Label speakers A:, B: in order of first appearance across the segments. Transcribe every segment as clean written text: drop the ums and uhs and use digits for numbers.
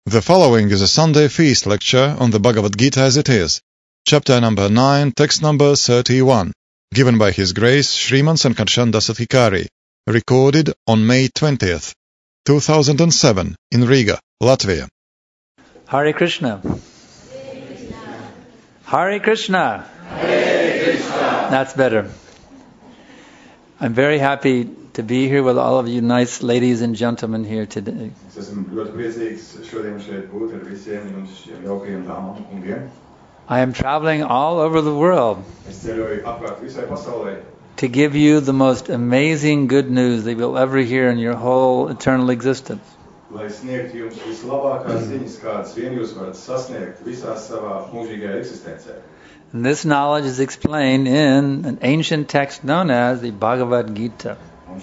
A: The following is a Sunday feast lecture on the Bhagavad Gita as it is, chapter number 9, text number 31, given by His Grace Sriman Sankarshan Dasathikari, recorded on May 20th, 2007, in Riga, Latvia.
B: Hare Krishna. Hare Krishna.
C: Hare Krishna.
B: That's better. I'm very happy to be here with all of you nice ladies and gentlemen here today. I am traveling all over the world to give you the most amazing good news that you'll ever hear in your whole eternal existence. And this knowledge is explained in an ancient text known as the Bhagavad Gita.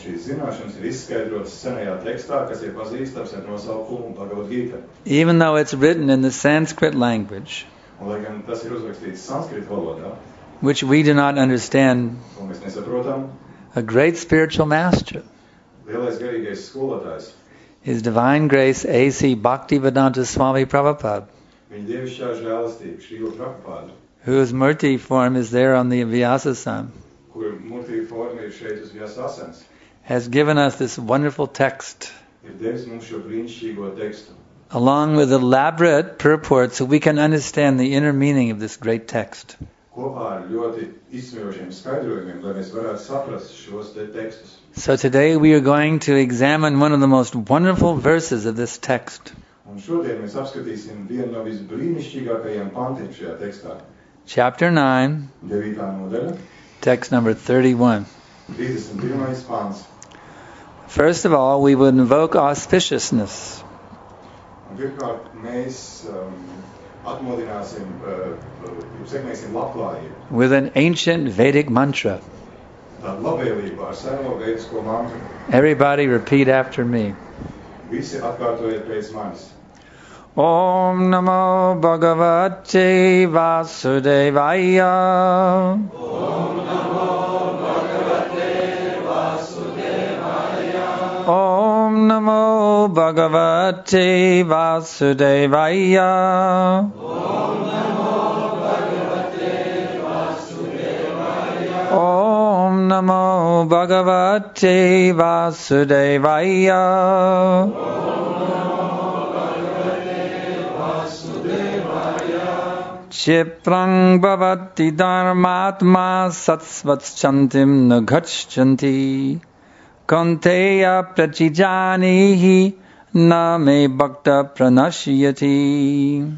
B: Even though it's written in the Sanskrit language, which we do not understand, a great spiritual master, His Divine Grace A.C. Bhaktivedanta Swami Prabhupada, whose Murti form is there on the Vyasasana, has given us this wonderful text, along with elaborate purport so we can understand the inner meaning of this great text. So today we are going to examine one of the most wonderful verses of this text. Chapter 9, text number 31. First of all, we would invoke auspiciousness. With an ancient Vedic mantra. Everybody repeat after me. Om Namo Bhagavate Vasudevaya.
C: Om Namo Bhagavate Vasudevaya.
B: Om Namo Bhagavate Vasudevaya.
C: Om Namo Bhagavate Vasudevaya.
B: Om Namo Bhagavate Vasudevaya. Chiprang bhavati dharmatma satsvatschantim nagachanti Kanteya prachijanihi na me bhakta pranashyati.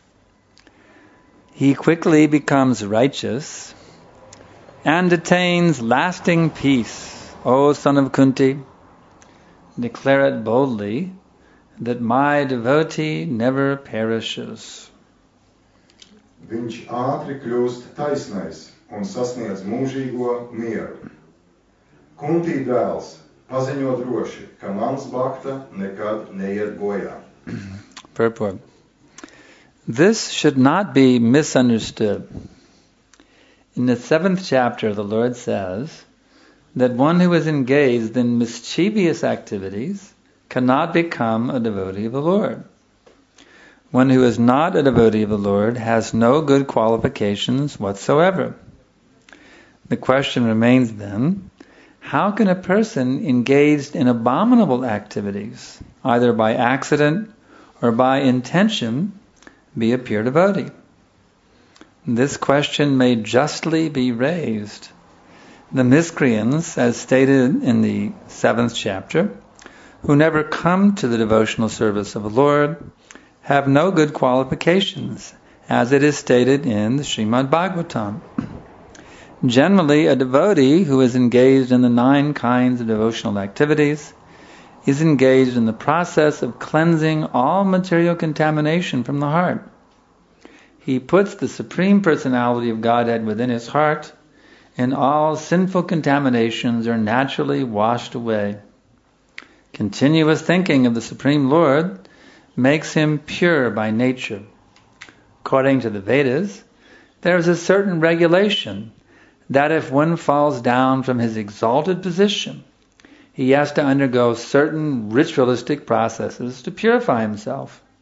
B: He quickly becomes righteous and attains lasting peace. O son of Kunti, declare it boldly that my devotee never perishes.
D: Viņš ātri kļūst taisnais un sasniedz mūžīgo mieru. Kuntī dēls paziņo droši, ka mans bhakta nekad neiet bojā.
B: Purport. This should not be misunderstood. In the 7th chapter, the Lord says that one who is engaged in mischievous activities cannot become a devotee of the Lord. One who is not a devotee of the Lord has no good qualifications whatsoever. The question remains then, how can a person engaged in abominable activities, either by accident or by intention, be a pure devotee? This question may justly be raised. The miscreants, as stated in the 7th chapter, who never come to the devotional service of the Lord, have no good qualifications, as it is stated in the Srimad Bhagavatam. Generally, a devotee who is engaged in the 9 kinds of devotional activities is engaged in the process of cleansing all material contamination from the heart. He puts the Supreme Personality of Godhead within his heart, and all sinful contaminations are naturally washed away. Continuous thinking of the Supreme Lord makes him pure by nature. According to the Vedas, there is a certain regulation that if one falls down from his exalted position, he has to undergo certain ritualistic processes to purify himself.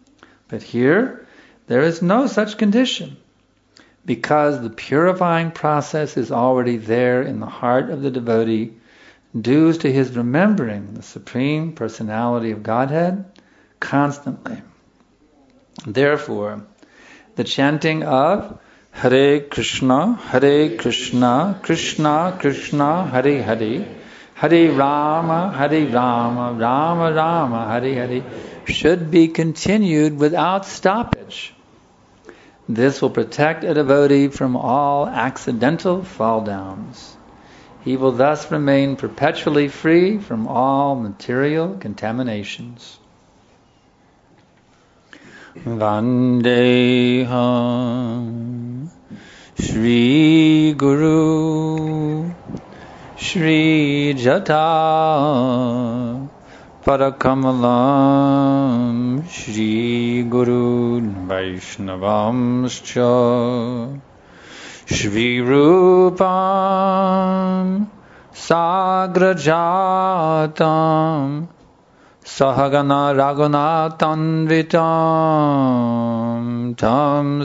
B: But here, there is no such condition, because the purifying process is already there in the heart of the devotee, due to his remembering the Supreme Personality of Godhead constantly. Therefore, the chanting of Hare Krishna, Krishna Krishna, Hare Hare, Hare Rama, Rama Rama, Hare Hare, should be continued without stoppage. This will protect a devotee from all accidental fall downs. He will thus remain perpetually free from all material contaminations. Vandeham Shri Guru Shri Jata Parakamalam Shri Guru Vaishnavamscha Shri Rupam Sagrajatam Sahagana Raghunatanvitam Tam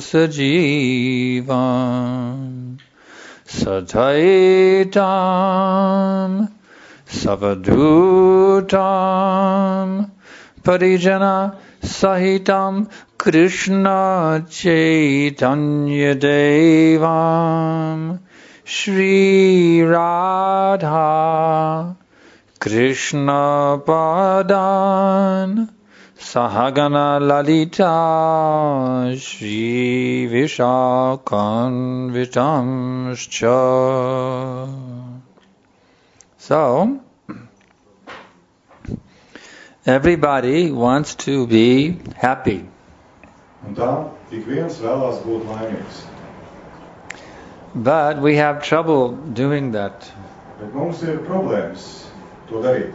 B: Sajivam Sataitam Savadutam Parijana Sahitam Krishna Chaitanya Devam Shri Radha Krishna Padan Sahagana Lalita Shri Vishakanvitamscha. So, everybody wants to be happy.
D: Un tā ik viens vēlās būt laimīgs.
B: But we have trouble doing that.
D: Bet mums ir problēmas to darīt.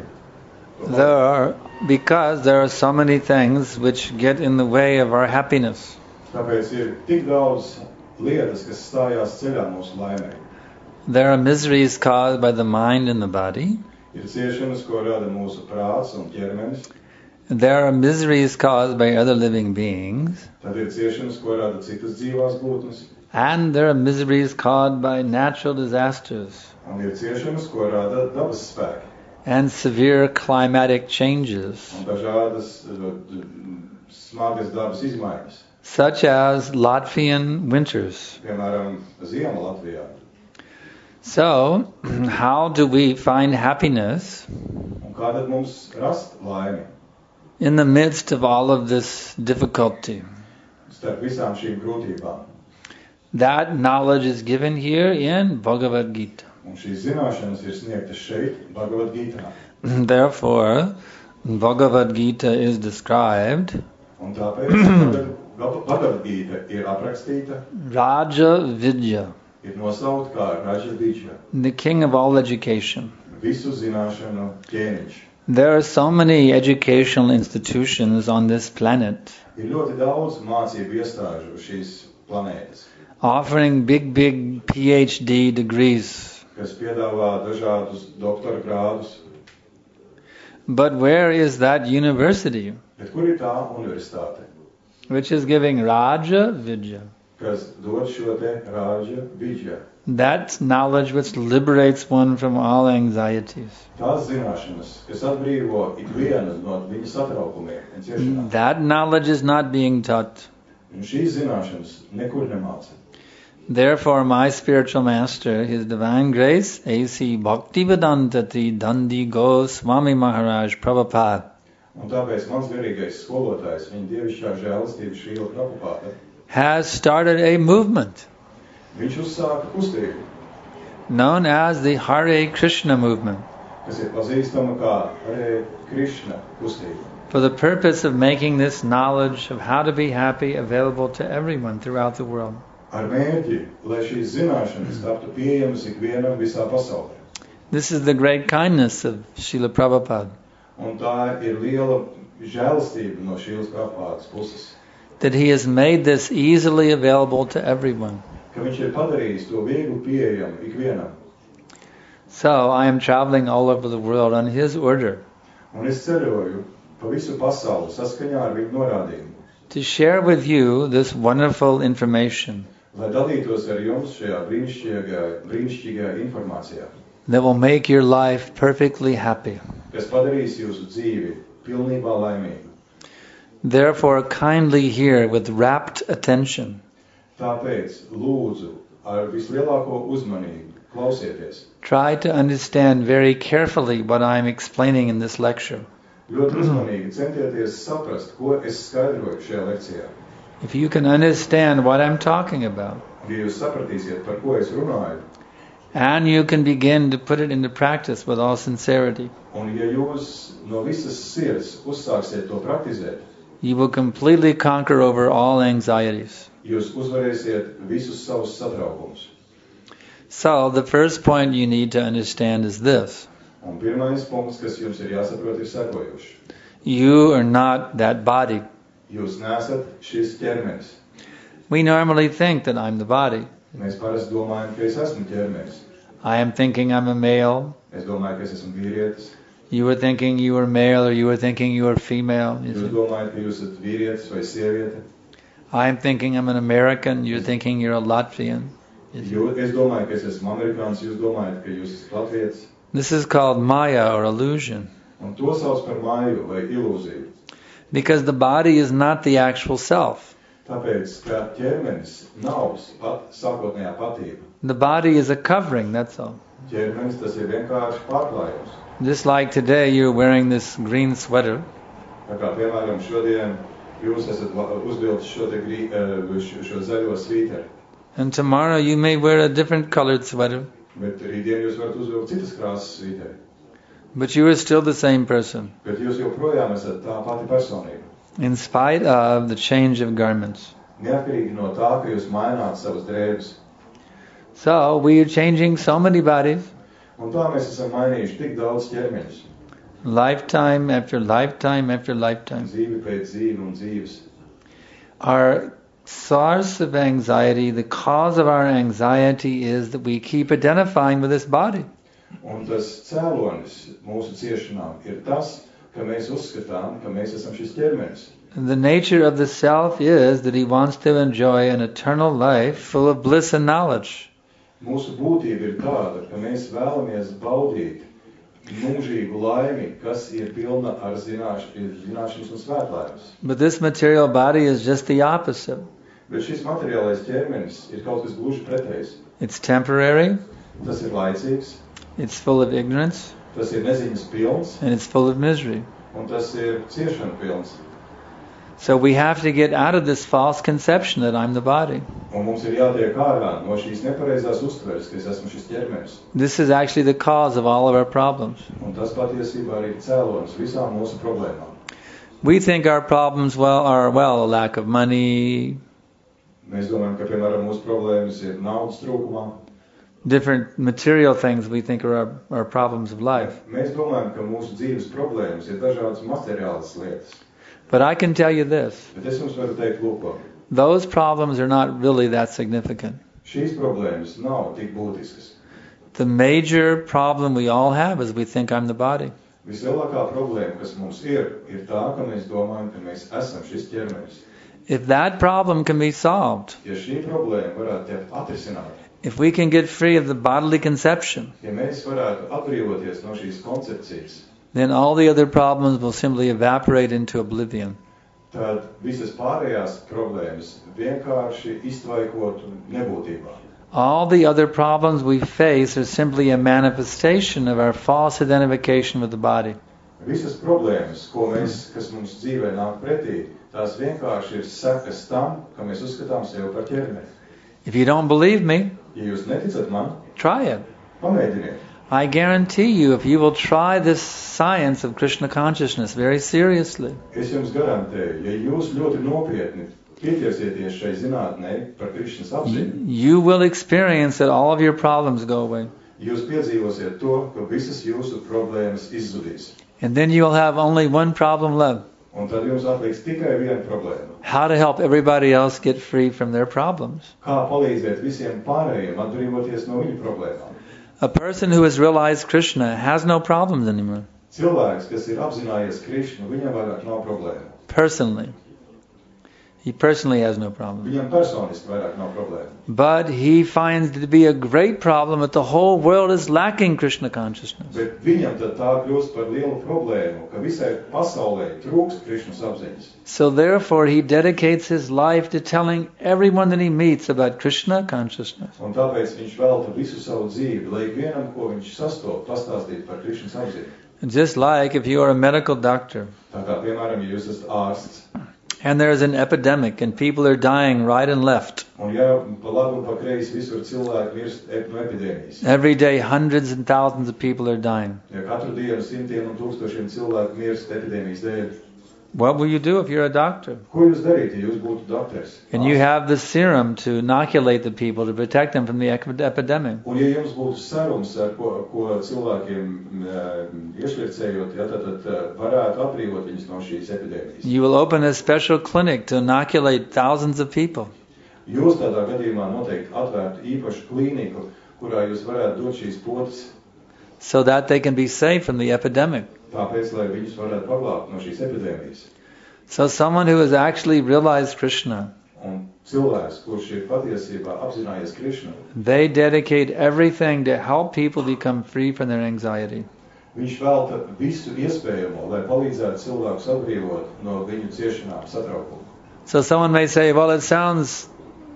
B: Because there are so many things which get in the way of our happiness.
D: Tāpēc ir tik daudz lietas, kas stājās ceļā mūsu laimei.
B: There are miseries caused by the mind and the body.
D: Ir ciešanas, ko rada mūsu prāts un ķermenis.
B: There are miseries caused by other living beings.
D: Tad ir ciešanas, ko rada citas dzīvās būtnes.
B: And there are miseries caused by natural disasters.
D: Un ir ciešanas, ko rada dabas spēki.
B: And severe climatic changes.
D: Un dažādas smagas dabas izmaiņas.
B: Such as Latvian winters.
D: Piemēram, ziema Latvijā.
B: So, how do we find happiness
D: Un kā tad mums rast laimi
B: in the midst of all of this difficulty?
D: starp visām šīm grūtībām?
B: That knowledge is given here in Bhagavad Gita.
D: Un šīs zināšanas ir sniegtas šeit, Bhagavad Gītā.
B: Therefore, Bhagavad Gita is described
D: Un tāpēc Bhagavad Gīta ir aprakstīta,
B: Raja Vidya,
D: ir nosaukt kā Raja Vidya,
B: the king of all education.
D: visu zināšanu ķēniņš.
B: There are so many educational institutions on this planet
D: Ir ļoti daudz mācību iestāžu uz šīs planētas,
B: offering big PhD degrees.
D: kas piedāvā dažādus doktora grādus.
B: But where is that university
D: Bet kur ir tā universitāte,
B: which is giving Raja Vidya?
D: kas dod šo te Raja Vidya?
B: That knowledge which liberates one from all anxieties.
D: Tās zināšanas, kas atbrīvo ikvienu no viņa satraukumiem un ciešanām.
B: That knowledge is not being taught.
D: Un šīs zināšanas nekur nemāca.
B: Therefore, my spiritual master, His Divine Grace, A.C. Bhaktivedanta Dandi Goswami Maharaj Prabhupada,
D: Un tāpēc mans garīgais skolotājs, viņa dievišķā žēlastība Šrīla Prabhupāda,
B: has started a movement
D: viņš uzsāka kustību,
B: known as the Hare Krishna movement,
D: kas ir pazīstama kā Hare Krishna kustība,
B: for the purpose of making this knowledge of how to be happy available to everyone throughout the world.
D: ar mērķi, lai šīs zināšanas taptu pieejamas ikvienam visā pasaulē.
B: This is the great kindness of Srila Prabhupada,
D: Un tā ir liela žēlastība no Šrīlas Prabhupādas puses,
B: that he has made this easily available to everyone.
D: ka viņš ir padarījis to viegli pieejamu ikvienam.
B: So I am traveling all over the world on his order.
D: Un es ceļoju pa visu pasauli saskaņā ar viņu norādījumu.
B: to share with you this wonderful information
D: lai dalītos ar jums šajā brīnišķīgajā informācijā,
B: that will make your life perfectly happy.
D: kas padarīs jūsu dzīvi pilnībā laimīgu.
B: Therefore, kindly hear with rapt attention.
D: Tāpēc lūdzu ar vislielāko uzmanību klausieties.
B: Try to understand very carefully what I am explaining in this lecture.
D: Ļoti uzmanīgi centieties saprast, ko es skaidroju šajā lekcijā.
B: If you can understand what I'm talking about,
D: Ja jūs sapratīsiet, par ko es runāju,
B: and you can begin to put it into practice with all sincerity,
D: un ja jūs no visas sirds uzsāksiet to praktizēt,
B: you will completely conquer over all anxieties.
D: jūs uzvarēsiet visus savus satraukumus.
B: So, the first point you need to understand is this.
D: Un pirmais punkts, kas jums ir jāsaprot, ir sekojošs.
B: You are not that body.
D: Jūs neesat šis ķermenis.
B: We normally think that I'm the body.
D: Mēs parasti domājam, ka es esmu ķermenis.
B: I am thinking I'm a male.
D: Es domāju, ka es esmu vīrietis.
B: You were thinking you were male, or you were thinking you were female. You
D: Jūs
B: see?
D: domājat, ka jūs esat vīrietis vai sieviete.
B: I'm thinking I'm an American. You're thinking you're a Latvian. You see?
D: Es domāju, ka es esmu amerikāns, jūs domājat, ka jūs esat latvietis.
B: This is called Maya or illusion.
D: Un to sauc par māju vai ilūziju.
B: Because the body is not the actual self.
D: Tāpēc, ka ķermenis nav sākotnējā patība.
B: The body is a covering, that's all.
D: Ķermenis tas ir vienkārši pārklājums.
B: Just like today you're wearing this green sweater.
D: Tā kā, piemēram, šodien jūs esat uzvilcis šo zaļo svīteri.
B: And tomorrow you may wear a different colored sweater.
D: Bet rītdien jūs varat uzvilkt citas krāsas svīteri.
B: But you are still the same person,
D: Bet jūs joprojām esat tā pati personība.
B: in spite of the change of garments.
D: Neatkarīgi no tā, ka jūs maināt savas drēbes.
B: So we are changing so many bodies,
D: Un tā mēs esam mainījuši tik daudz ķermeņus.
B: lifetime after lifetime after lifetime.
D: Dzīvi pēc dzīvi un dzīves.
B: Our source of anxiety, the cause of our anxiety is that we keep identifying with this body.
D: Un tas cēlonis mūsu ciešanām ir tas, ka mēs uzskatām, ka mēs esam šis ķermenis.
B: And the nature of the self is that he wants to enjoy an eternal life full of bliss and knowledge.
D: Mūsu būtība ir tāda, ka mēs vēlamies baudīt mūžīgu laimi, kas ir pilna ar zināšanas un svētlaimes.
B: But this material body is just the opposite.
D: Bet šis materiālais ķermenis ir kaut kas gluži pretējs.
B: It's temporary,
D: Tas ir laicīgs,
B: it's full of ignorance,
D: tas ir neziņas pilns,
B: and it's full of misery.
D: un tas ir ciešana pilns.
B: So we have to get out of this false conception that I'm the body.
D: Un mums ir jātiek ārā no šīs nepareizās uztveres, ka es esmu šis ķermenis.
B: This is actually the cause of all of our problems.
D: Un tas patiesībā arī ir cēlonis visām mūsu problēmām.
B: We think our problems are a lack of money,
D: Mēs domājam, ka, piemēram, mūsu problēmas ir naudas trūkumā.
B: different material things we think are our problems of life.
D: Mēs domājam, ka mūsu dzīves problēmas ir dažādas materiālas lietas.
B: But I can tell you this,
D: Bet es jums varu teikt, lūko,
B: those problems are not really that significant.
D: šīs problēmas nav tik būtiskas.
B: The major problem we all have is we think I'm the body.
D: Vislielākā problēma, kas mums ir tā, ka mēs domājam, ka mēs esam šis ķermenis.
B: If that problem can be solved,
D: Ja šī problēma varētu tikt atrisināta,
B: if we can get free of the bodily conception,
D: ja mēs varētu atbrīvoties no šīs koncepcijas,
B: then all the other problems will simply evaporate into oblivion.
D: tad visas pārējās problēmas vienkārši iztvaikotu nebūtībā.
B: All the other problems we face are simply a manifestation of our false identification with the body.
D: Visas problēmas, kas mums dzīvē nāk pretī, tās vienkārši ir sekas tam, ka mēs uzskatām sevi par ķermeni.
B: If you don't believe me,
D: Ja jūs neticat man,
B: try it.
D: pamēģiniet.
B: I guarantee you, if you will try this science of Krishna consciousness very seriously,
D: Es jums garantēju, ja jūs ļoti nopietni pieķersieties šai zinātnei par Krišnas apziņu,
B: you will experience that all of your problems go away.
D: jūs piedzīvosiet to, ka visas jūsu problēmas izzudīs.
B: And then you will have only one problem left.
D: Un tad jums atliks tikai viena problēma.
B: How to help everybody else get free from their problems.
D: Kā palīdzēt visiem pārējiem atbrīvoties no viņu problēmām?
B: A person who has realized Krishna has no problems anymore,
D: Cilvēks, kas ir apzinājies Krišnu, viņam vairāk nav problēma.
B: personally. He personally has no problem.
D: Viņam personiski vairāk nav problēma.
B: But he finds it to be a great problem that the whole world is lacking Krishna consciousness.
D: Bet viņam tad tā kļūst par lielu problēmu, ka visai pasaulē trūkst Krišnas apziņas.
B: So therefore he dedicates his life to telling everyone that he meets about Krishna consciousness.
D: Un tāpēc viņš velta visu savu dzīvi, lai ikvienam, ko viņš sastop, pastāstītu par Krišnas apziņu.
B: Just like if you are a medical doctor
D: Tā kā, piemēram, ja jūs esat ārsts,
B: and there is an epidemic and people are dying right and left.
D: un ja pa labi un pa kreisi visur cilvēki mirst no epidēmijas.
B: Every day hundreds and thousands of people are dying.
D: Ja katru dienu simtiem un tūkstošiem cilvēku mirst epidēmijas dēļ,
B: What will you do if you're a doctor?
D: ko jūs darītu, ja jūs būtu doktors?
B: And you have the serum to inoculate the people to protect them from the epidemic.
D: Un ja jums būtu serums, ar ko cilvēkiem iešvircējot, ja, tad varētu atbrīvot viņus no šīs epidēmijas.
B: You will open a special clinic to inoculate thousands of people.
D: Jūs tādā gadījumā noteikti atvērtu īpašu klīniku, kurā jūs varētu dot šīs potes,
B: so that they can be saved from the epidemic.
D: tāpēc, lai viņus varētu paglābt no šīs epidēmijas.
B: So someone who has actually realized Krishna,
D: Un cilvēks, kurš ir patiesībā apzinājies Krišnu,
B: they dedicate everything to help people become free from their anxiety.
D: viņš velta visu iespējamo, lai palīdzētu cilvēkus atbrīvot no viņu ciešanām, satraukumu.
B: So someone may say, well, it sounds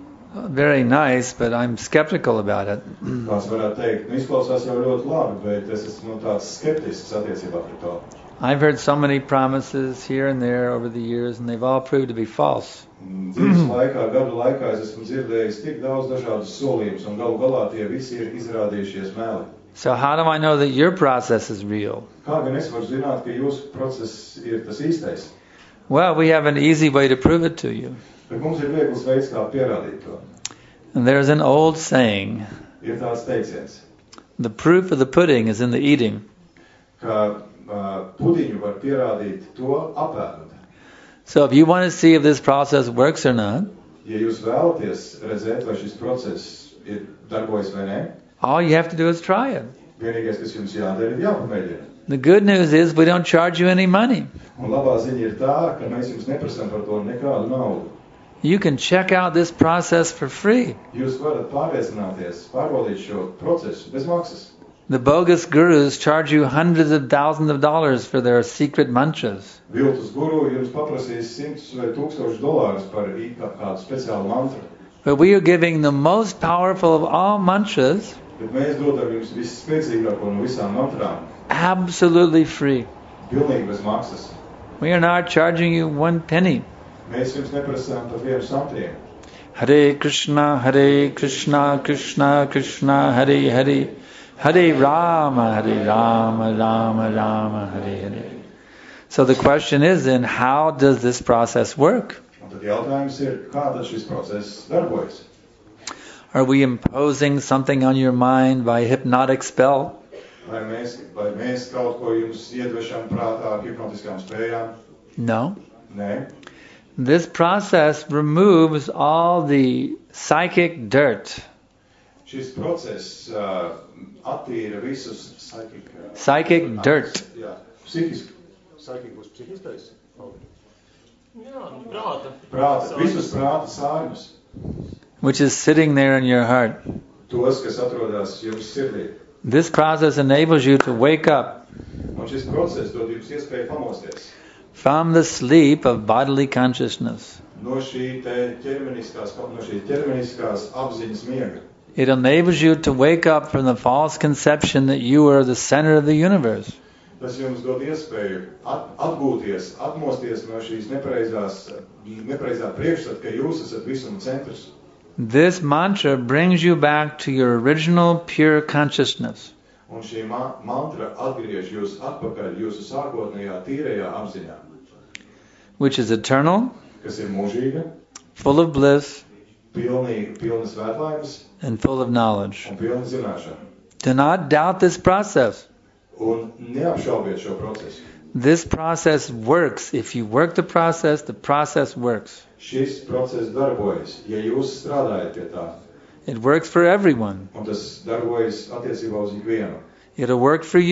B: very nice, but I'm skeptical about it.
D: Kāds varētu teikt, izklausās jau ļoti labi, bet es esmu tāds skeptisks attiecībā pret to.
B: I've heard so many promises here and there over the years, and they've all proved to be false.
D: Dzīves laikā, gadu laikā es esmu dzirdējis tik daudz dažādus solījumus, un galu galā tie visi ir izrādījušies meli.
B: So how do I know that your process is real?
D: Kā gan es varu zināt, ka jūsu process ir tas īstais?
B: Well, we have an easy way to prove it to you.
D: Bet mums ir viegls veids, kā pierādīt to.
B: And there's an old saying,
D: Ir tāds teiciens,
B: the proof of the pudding is in the eating.
D: ka pudiņu var pierādīt to apēdot.
B: So if you want to see if this process works or not,
D: Ja jūs vēlaties redzēt, vai šis process ir darbojas vai nē,
B: all you have to do is try it.
D: vienīgais, kas jums jādara, ir jāpamēģina.
B: The good news is we don't charge you any money.
D: Un labā ziņa ir tā, ka mēs jums neprasām par to nekādu naudu.
B: You can check out this process for free.
D: Jūs varat pārliecināties, pārbaudīt šo procesu bez maksas.
B: The bogus gurus charge you hundreds of thousands of dollars for their secret mantras.
D: Viltus guru jums paprasīs $100 vai $1000 par kādu speciālu mantru.
B: But we are giving the most powerful of all mantras
D: Bet mēs dodam jums visspēcīgāko no visām mantrām.
B: absolutely free.
D: Pilnīgi bez maksas.
B: We are not charging you one penny.
D: Mēs jums neprasām pat vienu santienu.
B: Hare Krishna, Krishna Krishna, Hare Hare, Hare Rama, Rama Rama, Hare Hare. So the question is then, how does this process work?
D: Un tad jautājums ir, kā tad šis process darbojas?
B: Are we imposing something on your mind by hypnotic spell?
D: Vai mēs kaut ko jums iedvešam prātā ar hipnotiskām spējām?
B: No.
D: Nē.
B: This process removes all the psychic dirt,
D: Šis process attīra visus
B: psychic dirt,
D: Jā, būs psihiskais. Visus prāta sārņus.
B: which is sitting there in your heart.
D: Tos, kas atrodas jums sirdī.
B: This process enables you to wake up
D: Un šis process dod jums iespēju pamosties
B: from the sleep of bodily consciousness.
D: no šī ķermeniskās apziņas miega.
B: It enables you to wake up from the false conception that you are the center of the universe.
D: Tas jums dod iespēju atgūties, atmosties no šīs nepreizā priekšstata, ka jūs esat visuma centrs.
B: This mantra brings you back to your original pure consciousness.
D: Un šī mantra atgriež jūs atpakaļ jūsu sākotnējā tīrajā apziņā,
B: Which is eternal,
D: kas ir mūžīga,
B: full of bliss,
D: pilna svētlaimes
B: and full of knowledge.
D: un pilna zināšana.
B: Do not doubt this process.
D: Un neapšaubiet šo procesu.
B: This process works. If you work the process works.
D: Šis process darbojas, ja jūs strādājat pie tā.
B: It works for everyone.
D: Un tas darbojas attiecībā uz ikvienu.
B: It'll work for you.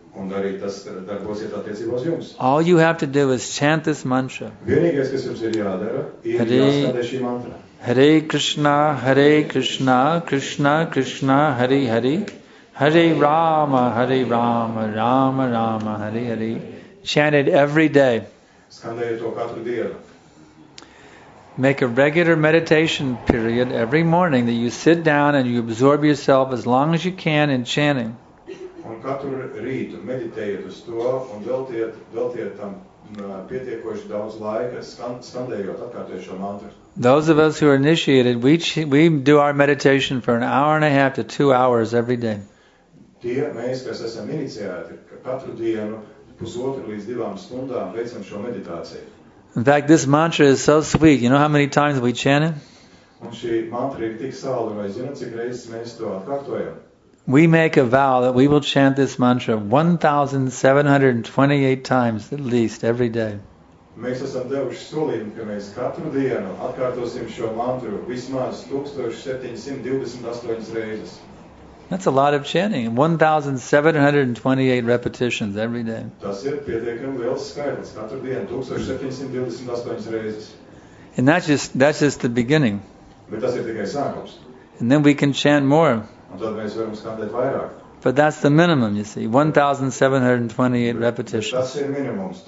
D: Un arī tas darbosies attiecībā uz jums.
B: All you have to do is chant this mantra.
D: Vienīgais, kas jums ir jādara, ir
B: Hare-
D: jāskatē šī mantra.
B: Hare Krishna, Krishna Krishna, Hare Hare, Hare Rama, Rama Rama, Hare Hare. Chant it every day.
D: Skandējiet to katru dienu.
B: Make a regular meditation period every morning that you sit down and you absorb yourself as long as you can in chanting.
D: Un katru rītu meditējiet uz to un veltiet tam pietiekoši daudz laika skandējot atkārtojot šo mantru.
B: Those of us who are initiated, we do our meditation for an hour and a half to 2 hours every day.
D: Tie mēs, kas esam iniciēti, katru dienu 1,5 līdz 2 stundām veicam šo meditāciju.
B: In fact, this mantra is so sweet. You know how many times we chant it?
D: Un šī mantra ir tik salda, vai zināt, cik reizes mēs to atkārtojam?
B: We make a vow that we will chant this mantra 1,728 times at least every day.
D: Mēs esam devuši solījumu, ka mēs katru dienu atkārtosim šo mantru vismaz 1728 reizes.
B: That's a lot of chanting. 1,728 repetitions every day.
D: Tas ir pietiekami liels skaitlis. Katru dienu 1728 reizes.
B: And that's just the beginning.
D: Bet tas ir tikai sākums.
B: And then we can chant more.
D: Un tad mēs varam skandēt vairāk.
B: But that's the minimum, you see. 1,728 repetitions.
D: Tas ir minimums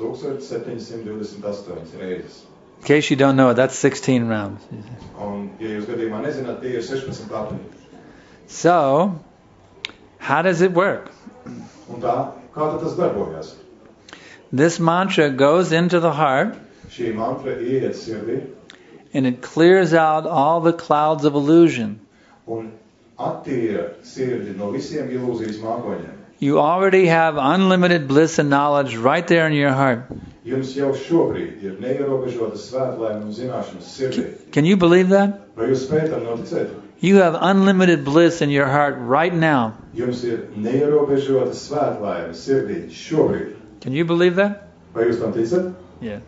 D: 1728 reizes.
B: In case you don't know, that's 16 rounds.
D: Un, ja jūs gadījumā nezināt, tie ir 16 apli.
B: So, how does it work?
D: Un tā, kā tad tas darbojas?
B: This mantra goes into the heart
D: Šī mantra ieiet sirdī
B: and it clears out all the clouds of illusion.
D: un attīra sirdi no visiem ilūzijas mākoņiem.
B: You already have unlimited bliss and knowledge right there in your heart.
D: Jums jau šobrīd ir neierobežota svētlaime un zināšanas sirdī.
B: Can you believe that?
D: Vai jūs spējat tam noticēt?
B: You have unlimited bliss in your heart right now.
D: Jums ir neierobežota svētlaime sirdī šobrīd.
B: Can you believe that?
D: Vai jūs tam ticat?
B: Yeah.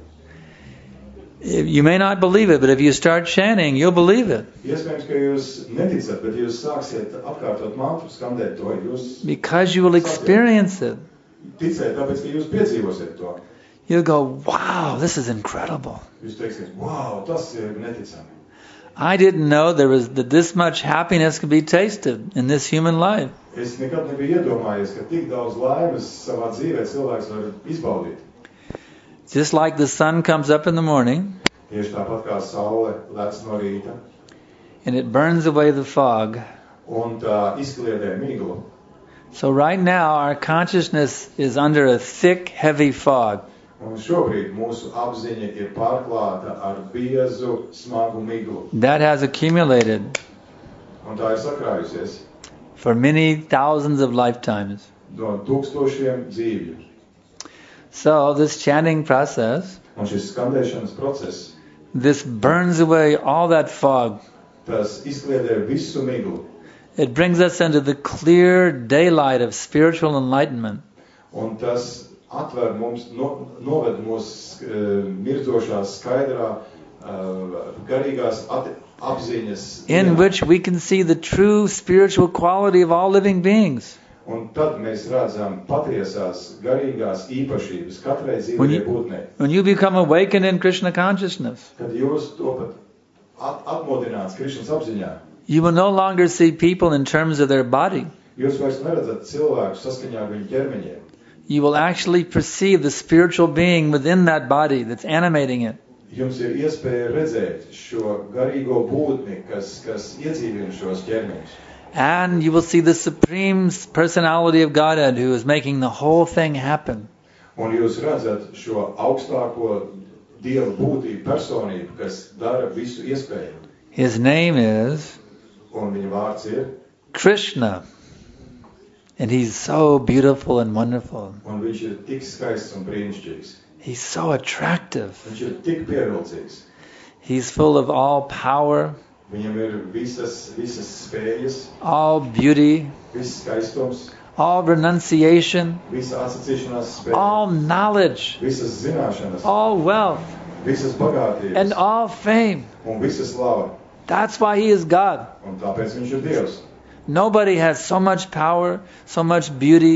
B: You may not believe it, but if you start chanting, you'll believe it.
D: Iespējams, ka jūs neticat, bet jūs sāksiet atkārtot mantru, skandēt to. Jūs
B: Because you will experience it.
D: ticēt, tāpēc, ka jūs piedzīvosiet to.
B: You'll go, wow, this is incredible.
D: Jūs teiksiet, wow, tas ir neticami.
B: I didn't know that this much happiness could be tasted in this human life.
D: Es nekad nebiju iedomājies, ka tik daudz laimes savā dzīvē cilvēks var izbaudīt.
B: Just like the sun comes up in the morning
D: Tieši tāpat kā saule lec no rīta
B: and it burns away the fog.
D: un tā izkliedē miglu.
B: So right now our consciousness is under a thick, heavy fog.
D: Un šobrīd mūsu apziņa ir pārklāta ar biezu, smagu miglu.
B: That has accumulated
D: Un tā ir sakrājusies
B: for many thousands of lifetimes.
D: no tūkstošiem dzīvju.
B: So this chanting process,
D: Un šis skandēšanas process,
B: this burns away all that fog.
D: tas izkliedē visu miglu.
B: It brings us into the clear daylight of spiritual enlightenment.
D: Un tas atver mums, noved mūs mirdzošā, skaidrā, garīgās apziņas.
B: In which we can see the true spiritual quality of all living beings.
D: Un tad mēs redzam patiesās, garīgās īpašības katrai dzīvajai būtnei.
B: When you become awakened in Krishna consciousness,
D: Kad jūs to pat atmodināts Krišnas apziņā,
B: you will no longer see people in terms of their body.
D: jūs vairs neredzat cilvēku saskaņā ar viņu ķermeņiem.
B: You will actually perceive the spiritual being within that body that's animating it.
D: Jums ir iespēja redzēt šo garīgo būtni, kas iedzīvina šos ķermeņus.
B: And you will see the supreme personality of Godhead who is making the whole thing happen.
D: Un jūs redzat šo augstāko Dieva būtību personību, kas dara visu iespējamu.
B: His name is
D: Un viņa vārds ir,
B: Krishna. And he's so beautiful and wonderful.
D: un viņš ir tik skaists un brīnišķīgs.
B: He's so attractive.
D: Viņš ir tik pievilcīgs.
B: He's full of all power,
D: Viņam ir visas spējas,
B: all beauty,
D: viss skaistums,
B: all renunciation,
D: visa atsacīšanās spēja,
B: all knowledge,
D: visas zināšanas,
B: all wealth,
D: visas bagātības
B: and all fame.
D: un visa slava.
B: That's why he is God.
D: Un tāpēc viņš ir Dievs.
B: Nobody has so much power, so much beauty,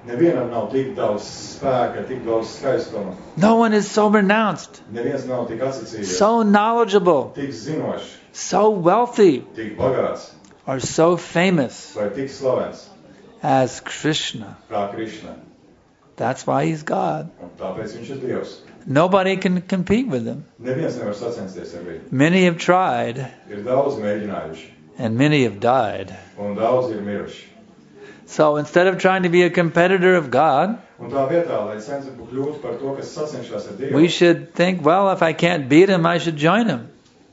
D: Nevienam nav tik daudz spēka, tik daudz skaistuma.
B: No one is so renounced,
D: Neviens nav tik atsacījies,
B: so knowledgeable,
D: tik zinošs,
B: so wealthy,
D: tik bagāts
B: or so famous
D: vai tik slavens
B: as Krishna.
D: kā Krišna.
B: That's why he's God.
D: Un tāpēc viņš ir Dievs.
B: Nobody can compete with him.
D: Neviens nevar sacensties ar viņu.
B: Many have tried,
D: Ir daudz mēģinājuši,
B: and many have died.
D: un daudz ir miruši.
B: So instead of trying to be a competitor of God,
D: Un tā vietā, lai cenšos kļūt par to, kas sacenšas ar Dievu,
B: we should think, well, if I can't beat him, I should join him.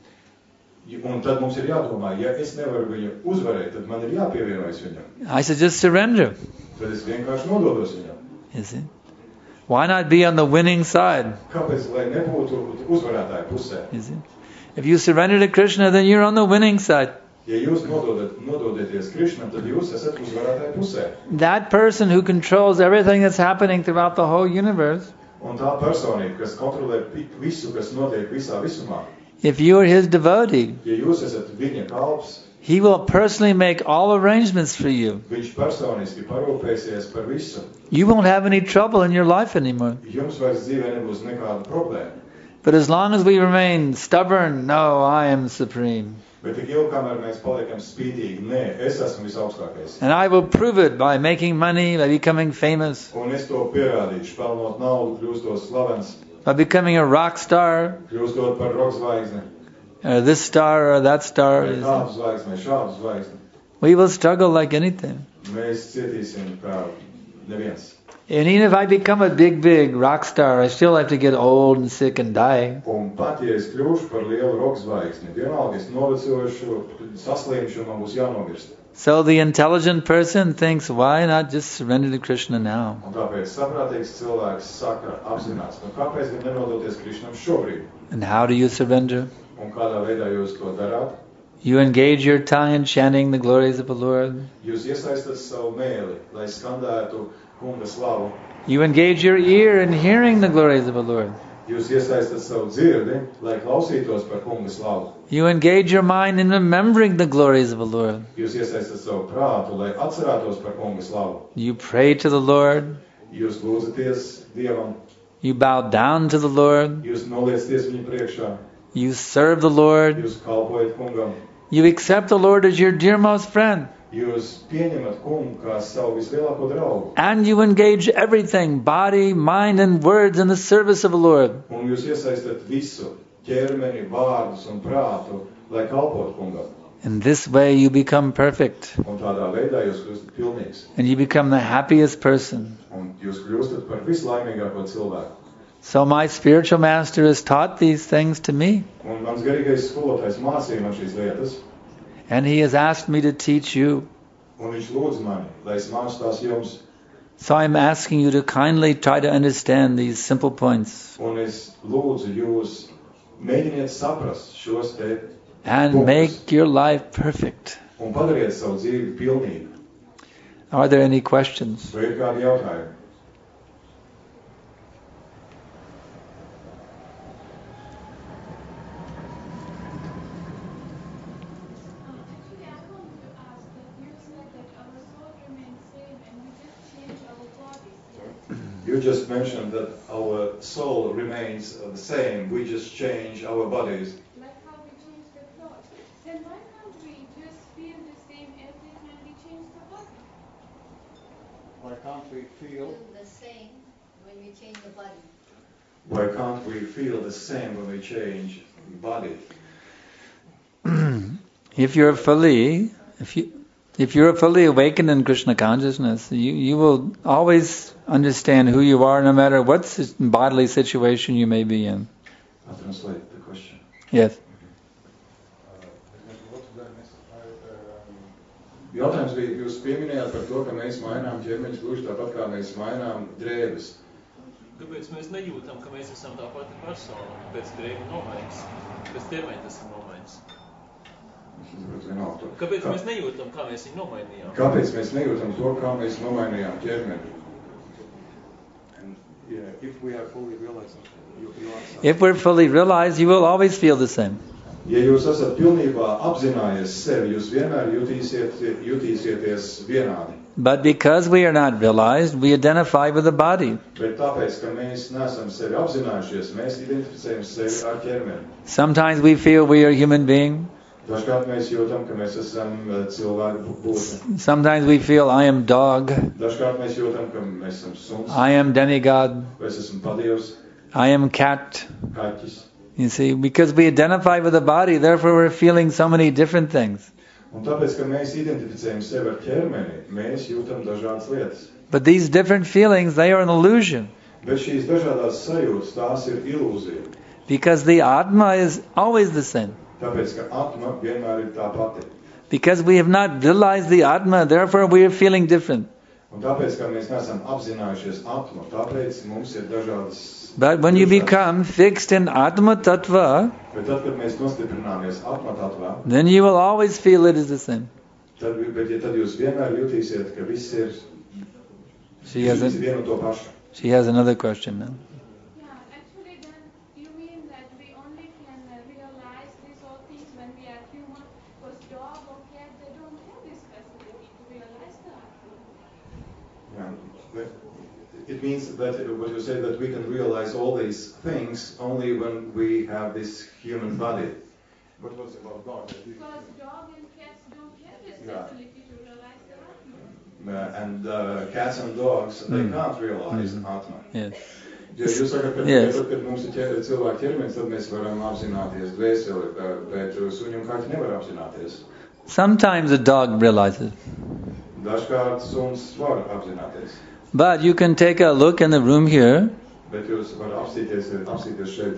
D: un tad mums ir jādomā, ja es nevaru viņu uzvarēt, tad man ir jāpievienojas viņam.
B: I should just surrender.
D: Tad es vienkārši nododos viņam.
B: You see? Why not be on the winning side?
D: Kāpēc, lai nebūtu uzvarētāju pusē?
B: You see? If you surrender to Krishna, then you're on the winning side.
D: Ja jūs nododieties Krišnam, tad jūs esat uzvarētāju pusē.
B: That person who controls everything that's happening throughout the whole universe,
D: Un tā personība, kas kontrolē visu, kas notiek visā visumā,
B: if you are his devotee,
D: ja jūs esat viņa kalps,
B: he will personally make all arrangements for you.
D: viņš personiski parūpēsies par visu.
B: You won't have any trouble in your life anymore.
D: Jums vairs dzīvē nebūs nekāda problēma.
B: But as long as we remain stubborn, no, I am supreme.
D: Bet tik ilgi, kamēr mēs paliekam spītīgi, nē, es esmu visaugstākais.
B: And I will prove it by making money, by becoming famous,
D: Un es to pierādīšu, pelnot naudu, kļūstot slavens,
B: by becoming a rock star,
D: kļūstot par roka zvaigzni,
B: or this star or that star.
D: vai tādu zvaigzni, vai šādu zvaigzni.
B: We will struggle like anything.
D: Mēs cietīsim kā neviens.
B: And even if I become a big rock star, I still have to get old and sick and die.
D: Un pat, ja es kļūšu par lielu roka zvaigzni, vienalga es novecošu, saslimšu, un man būs jānomirst.
B: So the intelligent person thinks, why not just surrender to Krishna now?
D: Un tāpēc saprātīgs cilvēks saka, apzināts, nu kāpēc gan nenodoties Krišnam šobrīd?
B: And how do you surrender?
D: Un kādā veidā jūs to darāt?
B: You engage your tongue in chanting the glories of the Lord.
D: Jūs iesaistat savu mēli, lai skandētu kunga slavu.
B: You engage your ear in hearing the glories of the Lord.
D: Jūs iesaistat savu dzirdi, lai klausītos par kunga slavu.
B: You engage your mind in remembering the glories of the Lord.
D: Jūs iesaistat savu prātu, lai atcerētos par kunga slavu.
B: You pray to the Lord.
D: Jūs lūdzaties Dievam,
B: You bow down to the Lord.
D: jūs noliecaties viņu priekšā,
B: You serve the Lord.
D: jūs kalpojat kungam,
B: You accept the Lord as your dearmost friend.
D: jūs pieņemat kungu kā savu vislielāko draugu.
B: And you engage everything, body, mind, and words in the service of the Lord.
D: Un jūs iesaistat visu, ķermeni, vārdus un prātu, lai kalpotu kungam.
B: In this way you become perfect.
D: Un tādā veidā jūs kļūstat pilnīgs.
B: And you become the happiest person.
D: Un jūs kļūstat par vislaimīgāko cilvēku.
B: So my spiritual master has taught these things to me.
D: Un mans garīgais skolotājs mācīja man šīs lietas.
B: And he has asked me to teach you.
D: Un viņš lūdz mani, lai es mācu tās jums.
B: So I'm asking you to kindly try to understand these simple points.
D: Un es lūdzu jūs, mēģiniet saprast šos te
B: And
D: punktus.
B: make your life perfect.
D: Un padariet savu dzīvi pilnīgu.
B: Are there any questions?
D: Vai ir kādi jautājumi?
C: Actually, I wanted to ask that you said that our soul remains same and we just change our bodies.
D: You just mentioned that our soul remains the same. We just change our bodies.
C: Like how we change the clothes. Then why can't we just feel the same every time we change the body?
E: Why can't we feel?
F: the same when we change the body?
D: Why can't we feel the same when we change body?
B: If you're fully awakened in Krishna consciousness, you will always understand who you are, no matter what bodily situation you may be in.
D: I'll translate the question.
B: Yes.
D: Jautājums bija, jūs pieminējāt par to, ka mēs mainām ķermeņus gluži tāpat, kā mēs mainām drēbes.
G: Kāpēc mēs nejūtam, ka mēs esam tā pati persona pēc drēbu nomaiņas, pēc ķermeņa tas ir nomaiņas? Kāpēc mēs nejūtam, kā mēs viņu nomainījām?
D: Kāpēc mēs nejūtam to, kā mēs nomainījām ķermeni?
E: And if we are fully realized, you are
B: If we're fully realized, you will always feel the same.
D: Ja jūs esat pilnībā apzinājies sevi, jūs vienmēr jutīsieties vienādi.
B: But because we are not realized, we identify with the body.
D: Bet tāpēc, ka mēs neesam sevi apzinājušies, mēs identificējam sevi ar ķermeni.
B: Sometimes we feel we are a human being.
D: Dažkārt mēs jūtam, ka mēs esam cilvēku būtne.
B: Sometimes we feel I am dog,
D: Dažkārt mēs jūtam, ka mēs esam suns,
B: I am demigod,
D: vai es esmu padievs,
B: I am cat.
D: kaķis.
B: You see, because we identify with the body, therefore we're feeling so many different things.
D: Un tāpēc, ka mēs identificējam sevi ar ķermeni, mēs jūtam dažādas lietas.
B: But these different feelings, they are an illusion.
D: Bet šīs dažādās sajūtas, tās ir ilūzija.
B: Because the Atma is always the same.
D: Tāpēc, ka atma vienmēr ir tā pati.
B: Because we have not realized the Atma, therefore we are feeling different.
D: Un tāpēc, ka mēs neesam apzinājušies atmu, tāpēc mums ir dažādas...
B: But when you become fixed in Atma Tattva,
D: Bet tad, kad mēs nostiprināmies atma tatvā,
B: then you will always feel it is the same.
D: tad jūs vienmēr jutīsiet, ka viss ir
B: She has,
D: vienu to pašu.
B: she has another question now.
C: Yeah, actually then you mean that we only can realize these all things when we are human, because dog or cat, they don't have this facility to realize that.
D: Yeah. But it means that what you say, that we can realize all these things only when we have this human body.
E: What was about God?
C: Because dog and cats don't have this
D: Yeah.
C: facility to realize the Atma.
D: And cats and dogs, they can't realize atma.
B: Yes.
D: Ja jūs sakat, ka
B: Yes.
D: tad, kad mums ir cilvēka ķermenis, tad mēs varam apzināties dvēseli, bet suņi un kaķi nevar apzināties.
B: Sometimes a dog realizes.
D: Dažkārt suns var apzināties,
B: But you can take a look in the room here.
D: bet jūs varat apstīties šeit.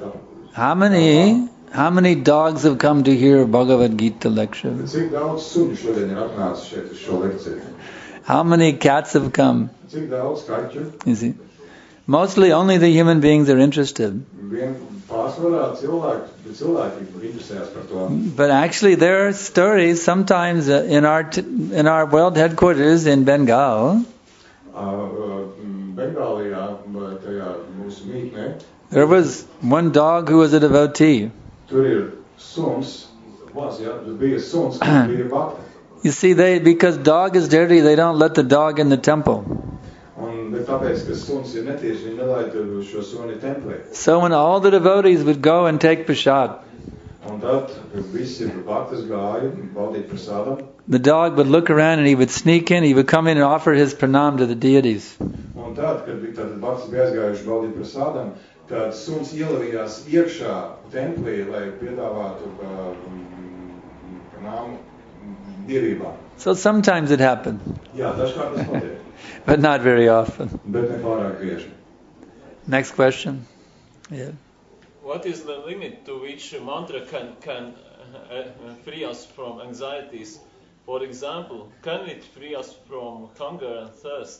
B: How many dogs have come to hear Bhagavad Gita lecture?
D: Bet cik daudz suņu šodien ir atnācis šeit uz šo lekciju?
B: How many cats have come?
D: Cik daudz kaķu?
B: You see, mostly only the human beings are interested.
D: Pārsvarā cilvēki interesējas par to.
B: But actually, there are stories sometimes in our world headquarters in Bengal.
D: Bengālijā, tajā mūsu mītnē,
B: There was one dog who was a devotee.
D: tur ir suns, bija suns, kas bija bakte.
B: You see, because dog is dirty, they don't let the dog in the temple.
D: Bet tāpēc, ka suns ir netieši, viņi nelaid šo suni templē.
B: So when all the devotees would go and take prasad,
D: Un tad visi baktes gāja, baudīt prasādam.
B: the dog would look around and he would sneak in, he would come in and offer his pranam to the deities.
D: Un tad, kad tātad baktes bija aizgājuši baudīt prasādam, tad suns ielavījās iekšā templī, lai piedāvātu nāmu dievībām.
B: So sometimes it happened,
D: Jā, dažkārt tas notiek,
B: but not very often.
D: bet ne pārāk bieži.
B: Next question. Yeah.
G: What is the limit to which a mantra can free us from anxieties? For example, can it free us from hunger and thirst?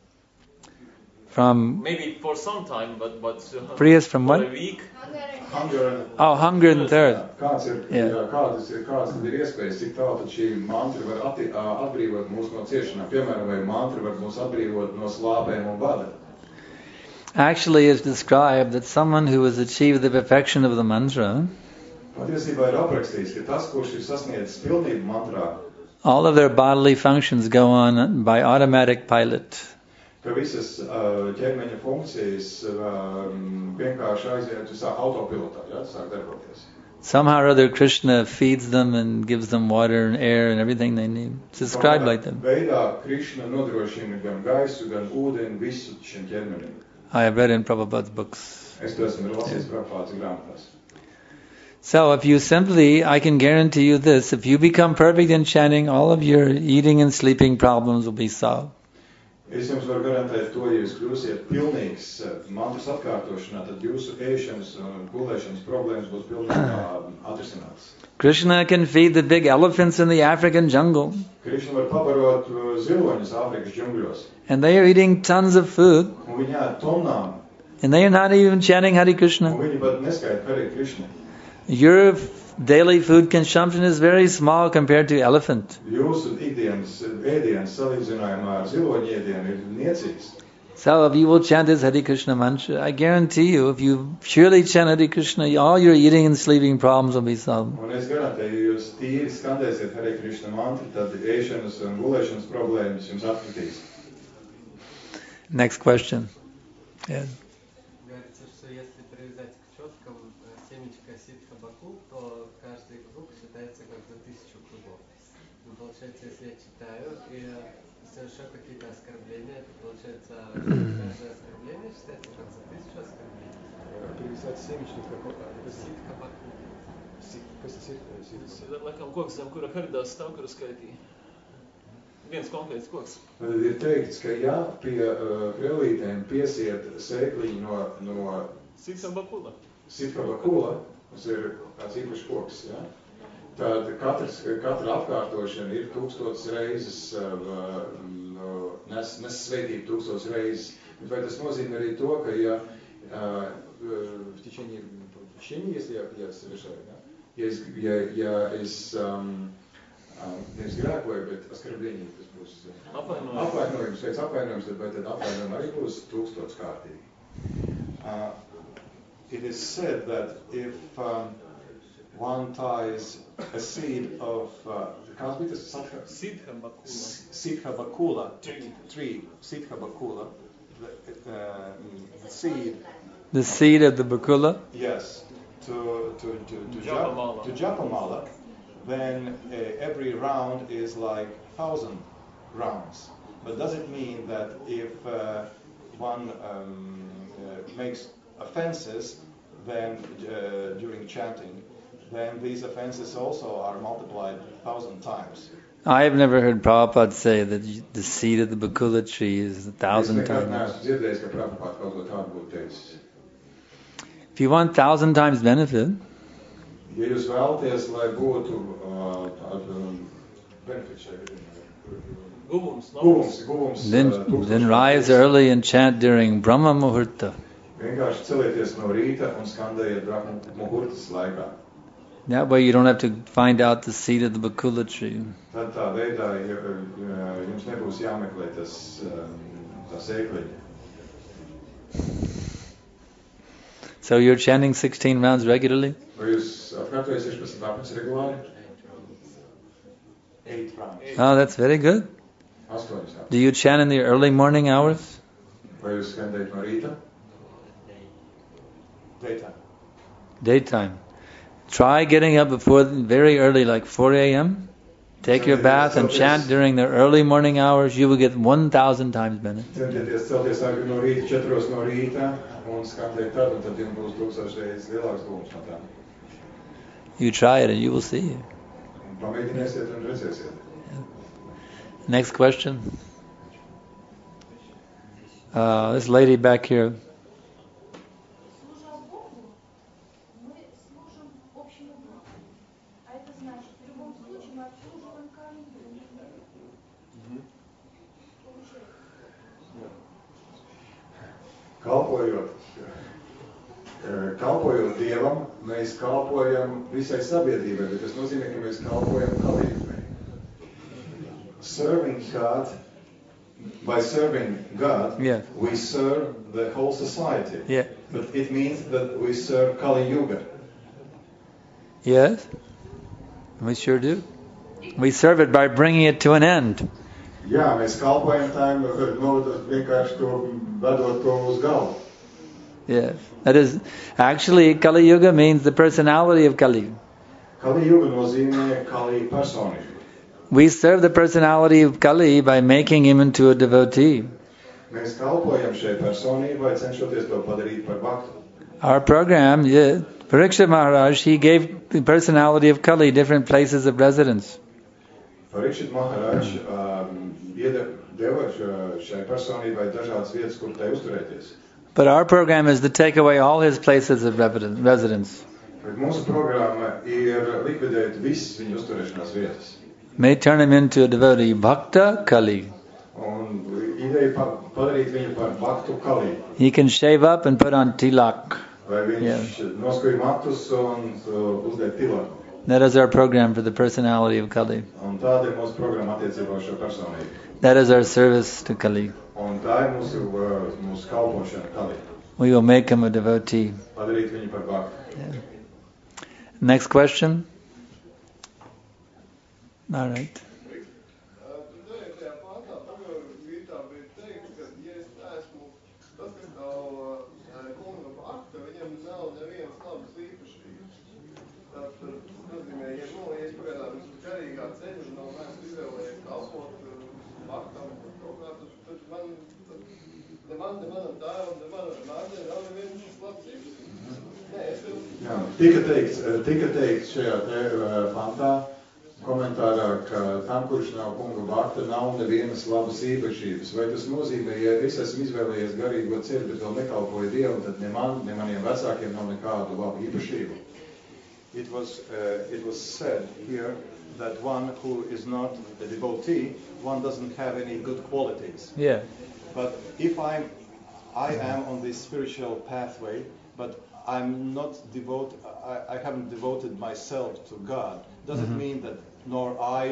B: From
G: Maybe for some time, but
B: free us from
G: for
B: what?
G: a week.
B: Hunger and thirst.
D: Kādas ir iespējas, cik tālu tad šī mantra var atbrīvot mūs no ciešanām? Piemēram, vai mantra var mūs atbrīvot no slāpēm un bada?
B: Actually, it's described that someone who has achieved the perfection of the mantra,
D: Patiesībā ir aprakstīts, ka tas, kurš ir sasniedzis pilnību mantrā,
B: all of their bodily functions go on by automatic pilot.
D: ka visas ķermeņa funkcijas vienkārši aiziet uz autopilotā, sāk darboties.
B: Somehow or other, Krishna feeds them and gives them water and air and everything they need. It's described like that.
D: Veidā Krišna nodrošina gan gaisu, gan ūdeni, visu šim ķermenim.
B: I have read in Prabhupada's books.
D: Es to esmu lasījis Prabhupādas grāmatās.
B: So if you simply, I can guarantee you this, if you become perfect in chanting, all of your eating and sleeping problems will be solved.
D: Es jums varu garantēt to, ja jūs kļūsiet pilnīgs mantras atkārtošanā, tad jūsu ēšanas un gulēšanas problēmas būs pilnībā atrisinātas.
B: Krishna can feed the big elephants in the African jungle,
D: Krišna var pabarot ziloņus Āfrikas džungļos,
B: and they are eating tons of food,
D: un viņi ēd tonnām,
B: and they are not even chanting Hare
D: un
B: Krishna.
D: viņi pat neskaita Hare Krišna.
B: Your daily food consumption is very small compared to elephant.
D: Jūsu ikdienas ēdienas salīdzinājumā ar ziloņu ēdienu ir niecīgs.
B: So if you will chant this Hare Krishna mantra, I guarantee you, if you surely chant Hare Krishna, all your eating and sleeping problems will be solved.
D: Un es garantēju, ja jūs tīri skandēsiet Hare Krishna mantru, tad ēšanas un gulēšanas problēmas jums atkritīs.
B: Next question. Yeah.
H: Говорится, что если привязать к четкам семечко ситха баку, то каждый круг считается как за 1000 кругов. Ну, получается, если я читаю и совершу какие-то оскорбления, то получается каждое оскорбление считается как за 1000 оскорблений.
E: Привязать семечник
H: Ситха баку.
E: Kas tas ir?
G: Tas ir laikam koks, zem kura karidās stāv, kuru skaitīja. Viens konkrēts koks.
D: Tad ir teikts, ka ja pie krellītēm piesiet sēkliņu no
G: Sitha bakula.
D: sitkabakula, tas ir tāds īpašs koks, ja? Tad katra apkārtošana ir 1000 reizes, nes svētību 1000 reizes. Bet vai tas nozīmē arī to, ka ja в течение помещения, если я совершаю, да? Я nevis grēkoju, bet оскорбление, tas būs apvainojums, pēc apvainojums, tad vai tad apvainojumi arī būs 1000 kārtīgi. It is said that if one ties a seed of kāds bija tas Sitha bakula tree, Sitha bakula, the seed.
B: The seed of the bakula.
D: Yes, to Japamala, then every round is like 1000 rounds. But does it mean that if one makes offenses then during chanting, then these offenses also are multiplied 1000 times?
B: I have never heard Prabhupada say that the seed of the bakula tree is 1,000 times. If you want 1,000 times benefit,
D: ja jūs vēlaties, lai būtu guvums,
B: then rise early and chant during Brahma Muhurta.
D: Vienkārši celieties no rīta un skandējiet Brahma Muhurtas laikā.
B: That way you don't have to find out the seed of the bakula tree.
D: Tad tā veidā jums nebūs jāmeklē tā sēkliņa.
B: So you're chanting 16 rounds regularly?
D: Vai jūs atkārtojat 16 apnes regulāri? 8 rounds.
B: Oh, that's very good.
D: 8 rounds.
B: Do you chant in the early morning hours?
D: Vai jūs skandējat no rīta?
B: Daytime. Try getting up before very early, like 4 a.m. Take your bath and chant during the early morning hours. You will get 1,000 times benefit.
D: Centieties celties agri no rīta, 4 no rīta, un skandēt tad, un tad jums būs 1000 reizes lielāks guvums no tā.
B: You try it and you will see.
D: Pamēģiniesiet un redzēsiet.
B: Next question. This lady back here.
C: Служа Богу, мы служим общему благу. А это значит, в любом случае мы обслуживаем калию.
D: Kalpojot Dievam, mēs kalpojam visai sabiedrībai, bet tas nozīmē, ka mēs kalpojam kalījumai. By serving God,
B: Yeah.
D: we serve the whole society.
B: Yeah.
D: But it means that we serve Kali Yuga.
B: Yes, we sure do. We serve it by bringing it to an end.
D: Jā, mēs kalpojam tām, vienkārši to vedot to uz galvu.
B: Yes, that is actually Kali Yuga means the personality of Kali.
D: Kali Yuga nozīmē Kali personību.
B: We serve the personality of Kali by making him into a devotee.
D: Mēs kalpojam šai personībai, cenšoties to padarīt par bhaktu.
B: Our program, Parikshit Maharaj, he gave the personality of Kali different places of residence.
D: Parikshit Maharaj deva šai personībai dažādas vietas, kur tai uzturēties.
B: But our program is to take away all his places of residence.
D: Bet mūsu programma ir likvidēt visas viņa uzturēšanās vietas.
B: May turn him into a devotee, Bhakta Kali.
D: Un ideja padarīt viņu par bhaktu Kali.
B: He can shave up and put on tilak.
D: Vai viņš noskuj matus un uzliek tilaku.
B: That is our program for the personality of Kali.
D: Un tāda ir mūsu programma attiecībā uz šo personību.
B: That is our service to Kali.
D: Un tā ir mūsu kalpošana tādī.
B: We will make him a devotee.
D: Padarīt viņu par bhaktu.
B: Yeah. Next question. All right.
D: Jā, tika teikts šajā pantā, komentārā, ka tam, kurš nav kunga bhakta, nav nevienas labas īpašības. Vai tas nozīmē, ja es esmu izvēlējies garīgo ceļu, bet vēl nekalpoju Dievu, tad ne maniem vecākiem nav nekādu labu īpašību? It was said here that one who is not a devotee, one doesn't have any good qualities.
B: Yeah.
D: But if I am on this spiritual pathway, but I'm not I haven't devoted myself to God. Does it mean that nor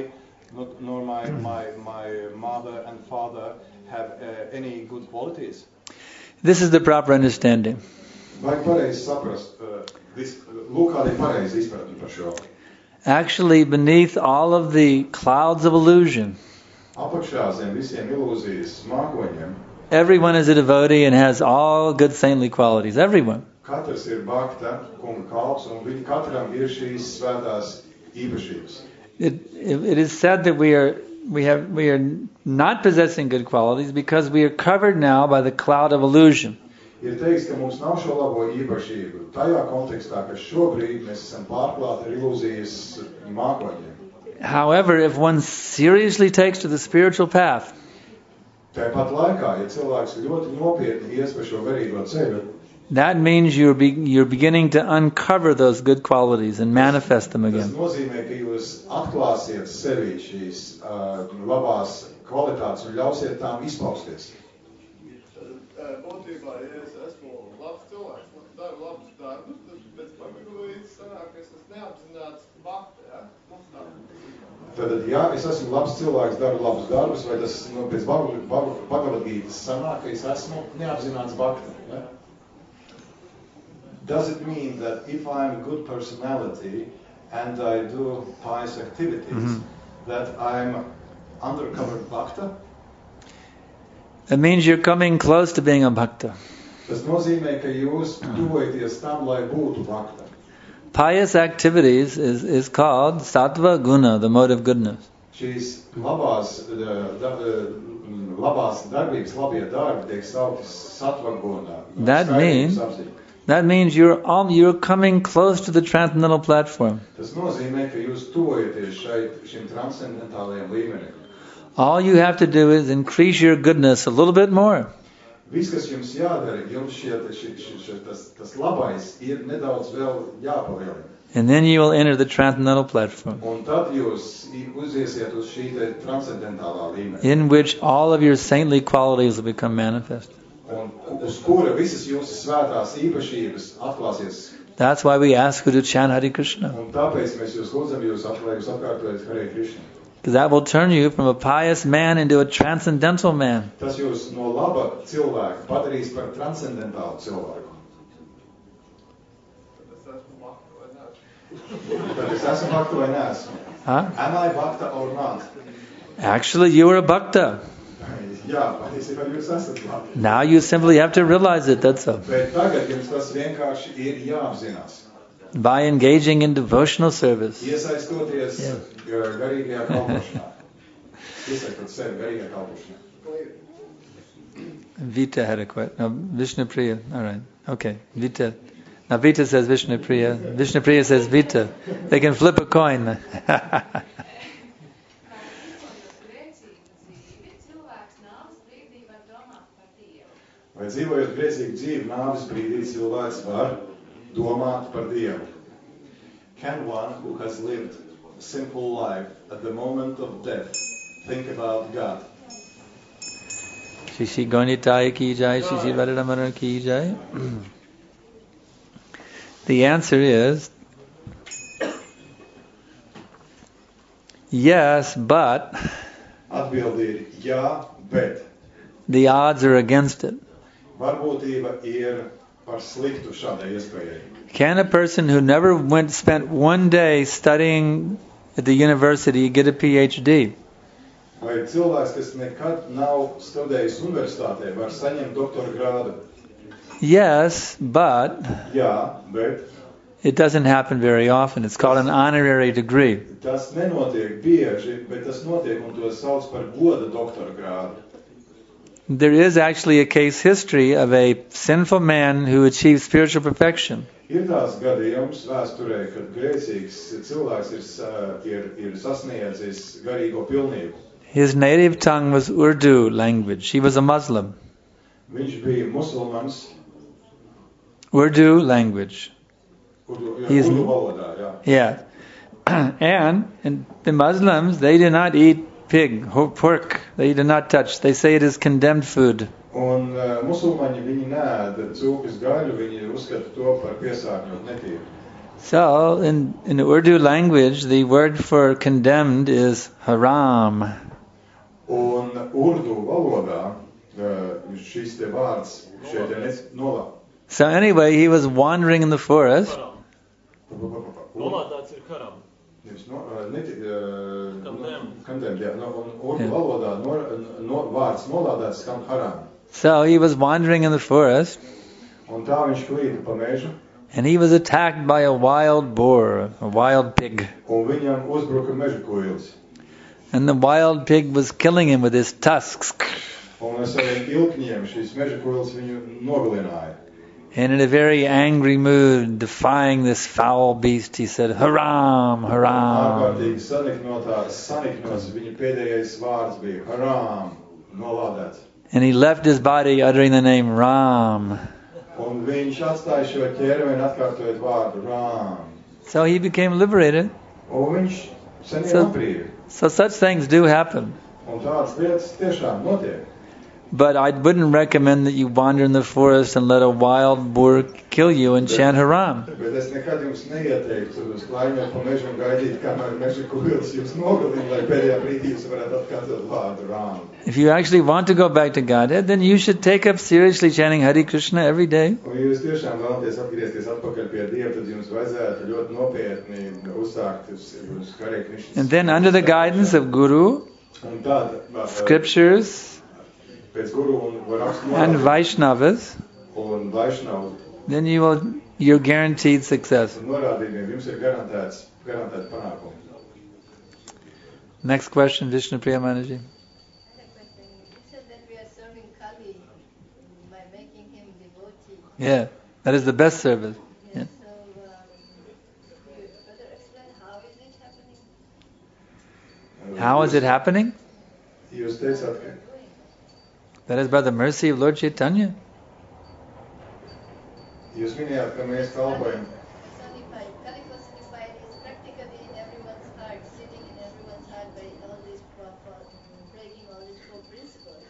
D: my mother and father have any good qualities?
B: This is the proper understanding.
D: Vai pareizi saprast, lūk, kāda ir pareiza izpratne par šo?
B: Actually, beneath all of the clouds of illusion,
D: Apakšā zem visiem ilūzijas mākoņiem,
B: everyone is a devotee and has all good saintly qualities. Everyone.
D: katrs ir bhakta, kunga kalps, un katram ir šīs svētās īpašības.
B: It is said that we are not possessing good qualities because we are covered now by the cloud of illusion.
D: Ir teikts, ka mums nav šo labo īpašību. Tajā kontekstā, ka šobrīd mēs esam pārklāti ar ilūzijas mākoņiem.
B: However, if one seriously takes to the spiritual path,
D: Tāpat laikā, ja cilvēks ļoti nopietni ies pa šo garīgo ceļu,
B: that means you're beginning to uncover those good qualities and manifest them
D: tas
B: again.
D: nozīmē, ka jūs atklāsiet sevī šīs labās kvalitātes un ļausiet tām izpausties.
I: Būtībā, ja es esmu labs cilvēks, daru labus darbus, tad pēc pagrīdīs sanāk, ka es esmu neapzināts bhakta, ja?
D: Tad, ja es esmu labs cilvēks, daru labus darbus, vai tas pēc Bhagavad-gītas sanāk, ka es esmu neapzināts bhakta, ja? Does it mean that if I'm a good personality and I do pious activities, that I'm undercover bhakta?
B: It means you're coming close to being a bhakta.
D: Tas nozīmē, ka jūs tuvojaties tam, lai būtu bhakta.
B: Pious activities is called sattva guna, the mode of goodness.
D: Šīs labās darbības, labie darbi tiek saukti sattva guna.
B: That means you're coming close to the transcendental platform.
D: Tas nozīmē, ka jūs tuvojaties šim transcendentālajam līmenim.
B: All you have to do is increase your goodness a little bit more.
D: Viss, kas jums jādara, jums tas labais ir nedaudz vēl jāpalielina.
B: And then you will enter the transcendental platform,
D: Un tad jūs uziesiet uz šī transcendentālā līmenī.
B: in which all of your saintly qualities will become manifest.
D: Un uz kura visas jūsu svētās īpašības atklāsies.
B: That's why we ask you to chant Hare Krishna.
D: Un tāpēc mēs jūs lūdzam, lai jūs atkārtojat Hare Krishna.
B: Because that will turn you from a pious man into a transcendental man.
D: Tas jūs no laba cilvēka padarīs par transcendentālu cilvēku. Tad es esmu bhakta vai neesmu?
B: Huh?
D: Am I bhakta or not?
B: Actually, you are a bhakta.
D: Jā, patiesībā jūs esat bhakta.
B: Now you simply have to realize it, that's all.
D: Bet tagad jums tas vienkārši ir jāapzinās.
B: By engaging in devotional service.
D: Iesaistoties garīgajā kalpošanā. Iesaistot sevi garīgajā kalpošanā.
B: Vita had a question. No, Vishnu Priya. All right. Okay. Vita. Now Vita says Vishnu Priya. Vishnu Priya says Vita. They can flip a coin.
D: Vai dzīvojot grēcīgu dzīvi, nāves brīdī cilvēks var domāt par Dievu? Can one who has lived a simple life at the moment of death think about God?
B: Shri Gaunitaya ki jai, Shri Radharamana ki jai. The answer is yes, but
D: Atbildi ir jā, bet.
B: the odds are against it.
D: Varbūtība ir par sliktu šādai iespējai.
B: Can a person who never spent one day studying at the university get a PhD?
D: Vai cilvēks, kas nekad nav studējis universitātē, var saņemt doktora grādu?
B: Yes, but
D: Jā, bet
B: it doesn't happen very often. It's called an honorary degree.
D: tas nenotiek bieži, bet tas notiek un to sauc par goda doktora grādu.
B: There is actually a case history of a sinful man who achieved spiritual perfection.
D: Ir tāds gadījums vēsturē, kad grēcīgs cilvēks ir sasniedzis garīgo pilnību.
B: His native tongue was Urdu language. He was a Muslim.
D: Viņš bija musulmanis.
B: Urdu language. He's-
D: Urdu valodā, jā.
B: Yeah. And the Muslims, they do not eat pig, pork. They do not touch. They say it is condemned food.
D: Un musulmaņi viņi neēda cūkas gaļu, viņi uzskata to par piesārņotu netīru.
B: So, in the Urdu language, the word for condemned is haram.
D: Un urdu valodā šis te vārds šeit ir nolā.
B: So anyway, he was wandering in the forest,
G: Haram. Nolādēts ir haram.
D: Condemned, jā. Un urdu valodā vārds nolādēts skan haram.
B: so he was wandering in the forest,
D: Un tā viņš klīda pa mežu,
B: and he was attacked by a wild boar, a wild pig.
D: un viņam uzbruka meža kuilis.
B: And the wild pig was killing him with his tusks.
D: Un ar saviem ilkņiem šīs meža kuilis viņu nogalināja.
B: And in a very angry mood, defying this foul beast, he said, haram, haram.
D: Ārkārtīgi saniknots, viņa pēdējais vārds bija haram, nolādēts.
B: And he left his body uttering the name Ram.
D: Un viņš atstāja šo ķermeni atkārtojot vārdu Ram.
B: So he became liberated.
D: Un viņš saņēma
B: So-
D: atbrīvi.
B: So such things do happen.
D: Un tādas lietas tiešām notiek.
B: But I wouldn't recommend that you wander in the forest and let a wild boar kill you and chant haram.
D: Bet es nekad jums neieteiktu uz klaiņot pa mežu un gaidīt, kamēr meža kuilis jums nogalina, lai pēdējā brīdī jūs varētu atkārtot vārdu Ram.
B: If you actually want to go back to Godhead, then you should take up seriously chanting Hare Krishna every day.
D: Un ja jūs tiešām vēlaties atgriezties atpakaļ pie Dieva, tad jums vajadzētu ļoti nopietni uzsākt uz Hare Krishnas.
B: And then under the guidance of Guru,
D: Un tad,
B: scriptures,
D: pēc guru un rakstu
B: and Vaishnavas,
D: un Vaišnavu
B: then you're guaranteed success.
D: un norādījumiem jums ir garantēti panākumi.
B: Next question, Vishnu Priyamanaji.
F: I have a question. You said that we are serving Kali by making him devotee.
B: Yeah, that is the best service.
F: Yes. So, could you further explain how is it happening?
B: How is it happening?
D: Jūs teicāt, ka
B: That is by the mercy of Lord Chaitanya.
D: jūs minējāt, ka mēs kalpojam.
F: Personified. Kali personified is practically in everyone's heart, sitting in everyone's heart by all these breaking all these four principles.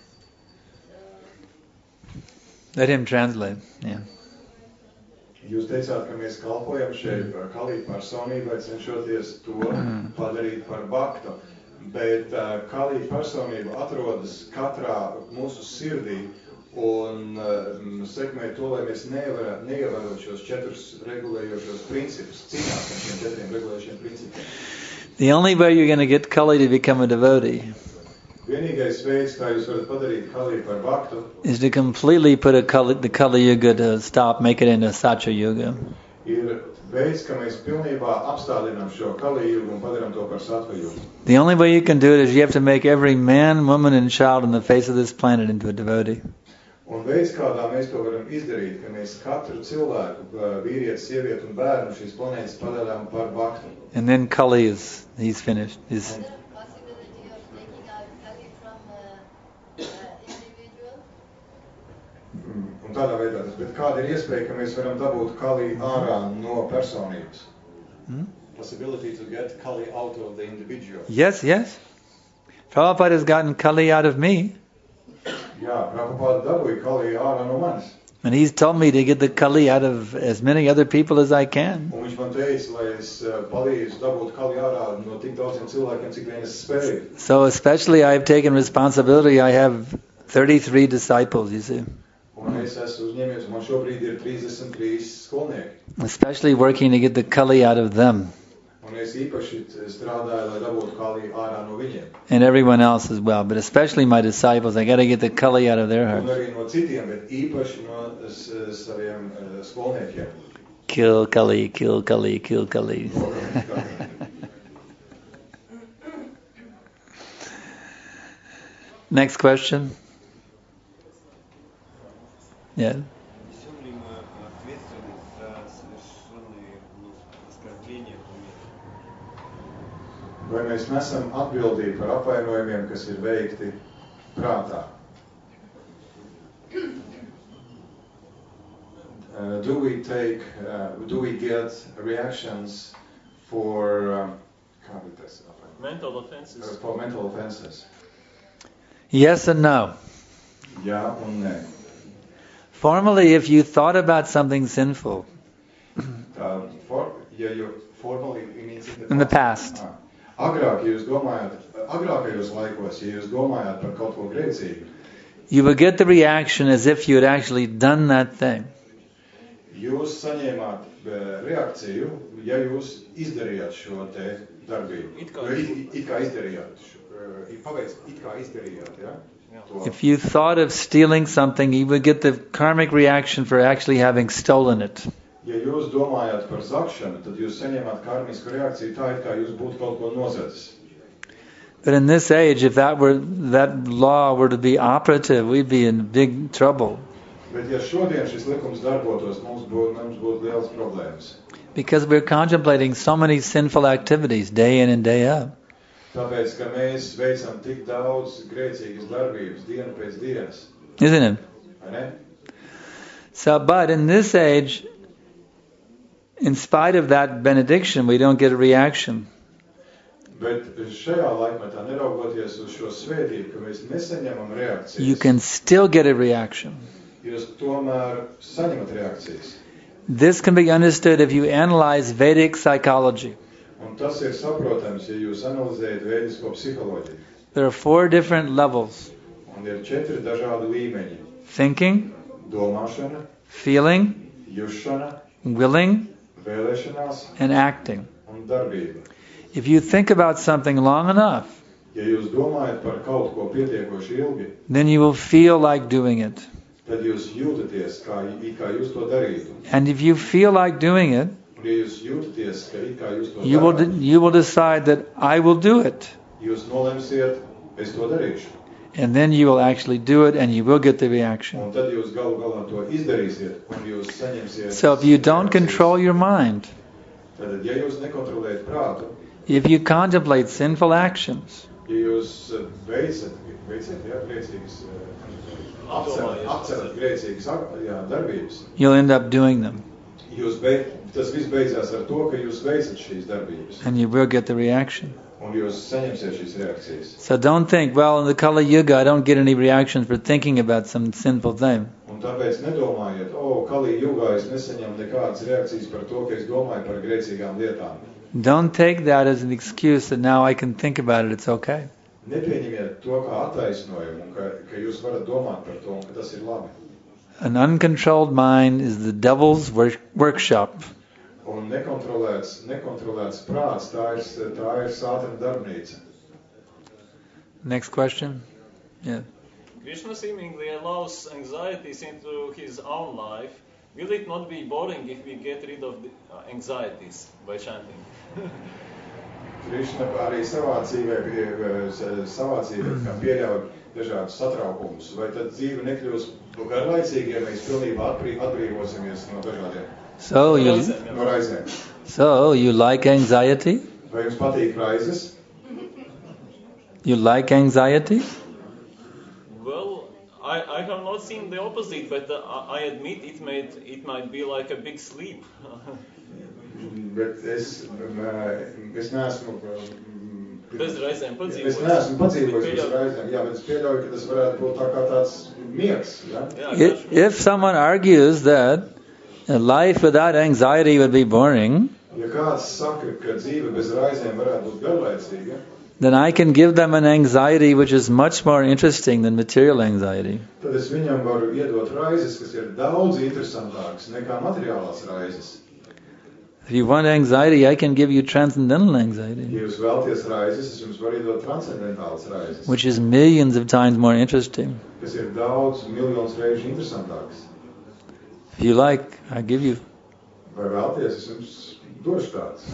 F: So,
B: Let him translate. Yeah.
D: Jūs teicāt, ka mēs kalpojam šeit Kali personībai, cenšoties to padarīt par bhaktu. Bet Kali personība atrodas katrā mūsu sirdī un sekmē to, lai mēs neievērot šos 4 regulējošos principus, cīnās ar šiem 4 regulējošiem principiem.
B: The only way you're going to get Kali to become a devotee
D: Vienīgais veids, kā jūs varat padarīt Kali par bhaktu,
B: is to completely put the Kali Yuga to stop, make it into Satya Yuga.
D: ir veids, ka mēs pilnībā apstādinām šo Kali jūgu un padarām to par sattva jūgu.
B: The only way you can do it is you have to make every man, woman, and child on the face of this planet into a devotee.
D: Un veids, kādā mēs to varam izdarīt, ka mēs katru cilvēku, vīrieti, sievieti un bērnu šīs planētas padarām par bhaktu.
B: And then Kali he's finished.
F: is there a possibility of taking out Kali from individual?
D: Un tādā veidā tas, bet kāda ir iespēja, ka mēs varam dabūt Kali ārā no personības? Possibility to get Kali out of the individual.
B: Yes. Prabhupada has gotten Kali out of me.
D: Jā, Prabhupada dabūja Kali ārā no manis.
B: And he's told me to get the Kali out of as many other people as I can.
D: Un viņš man teica, lai es palīdzu dabūt Kali ārā no tik daudziem cilvēkiem, cik vien es spēju.
B: So especially I've taken responsibility. I have 33 disciples, you see.
D: Un es esmu uzņēmies, man šobrīd ir 33 skolnieki.
B: Especially working to get the kali out of them.
D: Un es īpaši strādāju, lai dabūtu kali ārā no viņiem.
B: And everyone else as well, but especially my disciples. I got to get the kali out of their
D: Un
B: hearts.
D: arī no citiem, bet īpaši no saviem skolniekiem.
B: Kill kali, kill kali, kill kali. Next question. Yeah.
D: Vai mēs nesam atbildīgi par apvainojumiem, kas ir veikti prātā? Do we get reactions for
G: mental offenses?
D: For mental offenses?
B: Yes and no.
D: Jā un nē.
B: Formally, if you thought about something sinful in the past,
D: agrākajos laikos, ja jūs domājāt par kaut ko grēcīgu,
B: you would get the reaction as if you had actually done that thing.
D: Jūs saņēmāt reakciju, ja jūs izdarījāt šo te darbību. It kā izdarījāt. It kā izdarījāt, ja?
B: If you thought of stealing something, you would get the karmic reaction for actually having stolen it.
D: Ja jūs domājat par zakšanu, tad jūs saņēmāt karmisku reakciju tā, it kā jūs būtu kaut ko nozadzis.
B: But in this age, if that law were to be operative, we'd be in big trouble.
D: Bet ja šodien šis likums darbotos, mums būtu liels problēmas.
B: Because we're contemplating so many sinful activities day in and day out.
D: Tāpēc, ka mēs veicam tik daudz grēcīgas darbības dienu pēc dienas.
B: Isn't it?
D: Vai ne?
B: So, but in this age, in spite of that benediction, we don't get a reaction.
D: Bet šajā laikmetā, neraugoties uz šo svētību, ka mēs nesaņemam reakcijas,
B: You can still get a reaction.
D: jūs tomēr saņemat reakcijas.
B: This can be understood if you analyze Vedic psychology.
D: Un tas ir saprotams, ja jūs analizējat vēdisko psiholoģiju.
B: There are 4 different levels.
D: Un ir 4 dažādi līmeņi.
B: Thinking,
D: Domāšana,
B: feeling,
D: jušana,
B: willing,
D: vēlēšanās
B: and acting.
D: un darbība.
B: If you think about something long enough,
D: Ja jūs domājat par kaut ko pietiekoši ilgi,
B: then you will feel like doing it.
D: tad jūs jūtaties, kā jūs to darītu.
B: And if you feel like doing it,
D: Un ja jūs jūtaties, kā jūs to
B: you
D: darāt,
B: will decide that I will do it.
D: jūs nolemsiet, es to darīšu.
B: And then you will actually do it and you will get the reaction.
D: Un tad jūs galu galā to izdarīsiet, un jūs saņemsiet.
B: So if you don't control your mind,
D: Tad, ja jūs nekontrolējat prātu,
B: if you contemplate sinful actions,
D: ja jūs veicat, jā, grēcīgas, apcerat grēcīgas darbības,
B: you'll end up doing them.
D: Tas viss beidzās ar to, ka jūs veicat šīs darbības,
B: And you will get the reaction.
D: un jūs saņemsiet šīs reakcijas.
B: So don't think, well, in the Kali Yuga, I don't get any reactions for thinking about some sinful thing.
D: Un tāpēc nedomājiet, Kali Jugā es nesaņemu nekādas reakcijas par to, ka es domāju par grēcīgām lietām.
B: Don't take that as an excuse that now I can think about it, it's okay.
D: Nepieņemiet to kā attaisnojumu, un ka jūs varat domāt par to, un ka tas ir labi.
B: An uncontrolled mind is the devil's workshop.
D: Un nekontrolēts prāts, tā ir Sātana darbnīca.
B: Next question? Yeah.
G: Krishna seemingly allows anxieties into his own life. Will it not be boring if we get rid of the anxieties by chanting?
D: Krišna arī savā dzīvē kā pieļauj dažādus satraukumus. Vai tad dzīve nekļūs garlaicīga, ja mēs pilnībā atbrīvosimies no dažādiem no raizēm?
B: So you like anxiety?
D: Vai jums patīk raizes?
B: You like anxiety?
G: Well, I have not seen the opposite, but I admit it might be like a big sleep.
D: Bet es neesmu
G: Bez raizēm padzīvojis.
D: Es neesmu padzīvojis bez raizēm, jā, bet es pieļauju, ka tas varētu būt tā kā tāds miegs, jā?
B: If someone argues that a life without anxiety would be boring,
D: Ja kāds saka, ka dzīve bez raizēm varētu būt garlaicīga,
B: then I can give them an anxiety which is much more interesting than material anxiety.
D: Tad es viņam varu iedot raizes, kas ir daudz interesantākas nekā materiālās raizes.
B: If you want anxiety, I can give you transcendental anxiety,
D: Ja jūs vēlaties raizes, es jums varu iedot transcendentālas raizes,
B: which is millions of times more interesting.
D: kas ir daudz miljonus reižu interesantākas.
B: If you like, I give you.
D: Vai vēlaties, es jums došu tāds.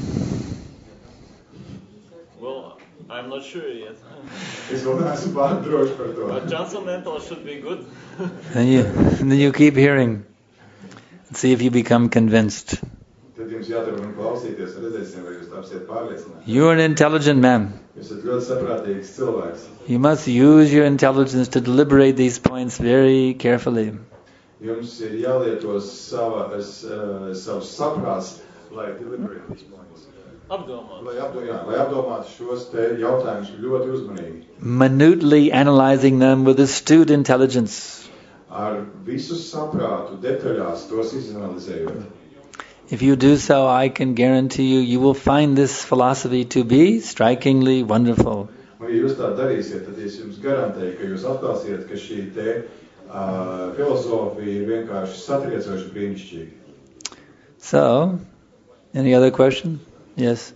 G: Well, I'm not sure yet.
D: Es vēl neesmu pārāk droši par to.
G: But transcendental should be good.
B: Then you keep hearing. See if you become convinced.
D: Tad jums jāturpina klausīties, redzēsim, vai jūs tapsiet pārliecināti.
B: You're an intelligent man.
D: Jūs esat ļoti saprātīgs cilvēks.
B: You must use your intelligence to deliberate these points very carefully.
D: Jums ir jālieto savs saprāts, lai deliberate these points.
G: Apdomāt.
D: Lai apdomātu šos te jautājumus ļoti uzmanīgi.
B: Minutely analyzing them with astute intelligence.
D: Ar visu saprātu detaļās tos izanalizējot.
B: If you do so, I can guarantee you will find this philosophy to be strikingly wonderful.
D: Un, ja jūs tā darīsiet, tad es jums garantēju, ka jūs atklāsiet, ka šī te filosofija ir vienkārši satriecoši brīnišķīga.
B: So, any other question? Yes.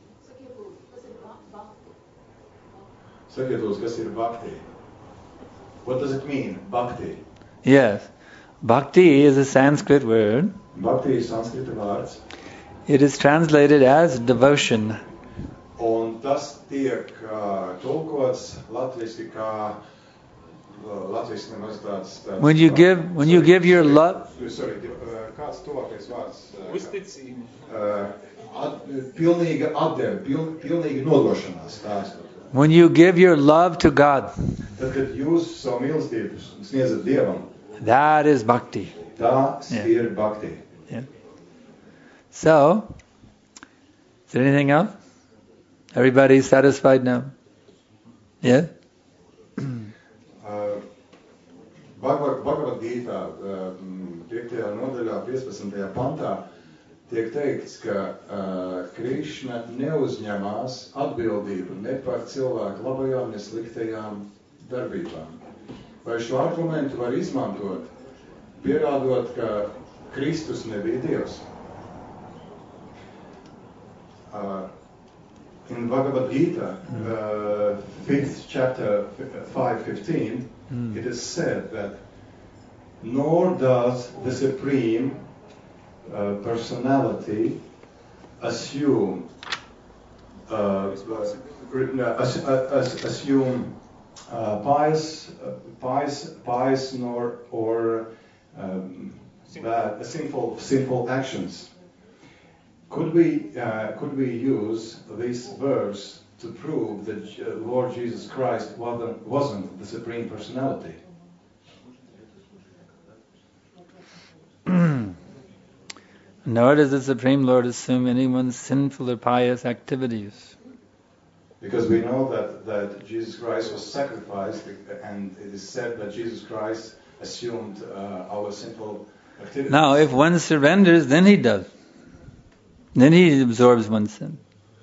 D: Sakiet lūdzu, kas ir bhakti? What does it mean, bhakti?
B: Yes. Bhakti is a Sanskrit word.
D: Bhakti ir sanskrita vārds.
B: It is translated as devotion.
D: Un tas tiek tulkots latviski kā latviski nemaz tāds
B: When you give your love,
D: kāds tuvākais vārds?
G: Uzticība.
D: Pilnīga atdeve, pilnīga nodošanās.
B: When you give your love to God,
D: Tad, kad jūs savu mīlestību sniedzat Dievam,
B: that is bhakti.
D: tas ir bhakti.
B: Yeah. So, is there anything else? Everybody satisfied now? Yeah?
D: Bhagavad Gītā, 5. nodaļā, 15. pantā, tiek teikts, ka Krišna neuzņemās atbildību ne par cilvēku labajām, ne sliktajām darbībām. Vai šo argumentu var izmantot, pierādot, ka Kristus nebija Dievs? In Bhagavad Gita, 5th chapter, 5:15, it is said that nor does the Supreme Personality assume pious or bad, sinful actions. Could we use this verse to prove that Lord Jesus Christ wasn't the Supreme Personality?
B: Nor does the Supreme Lord assume anyone's sinful or pious activities.
D: Because we know that Jesus Christ was sacrificed, and it is said that Jesus Christ assumed our sinful activities.
B: Now, if one surrenders, then he does. Then he absorbs one's sin.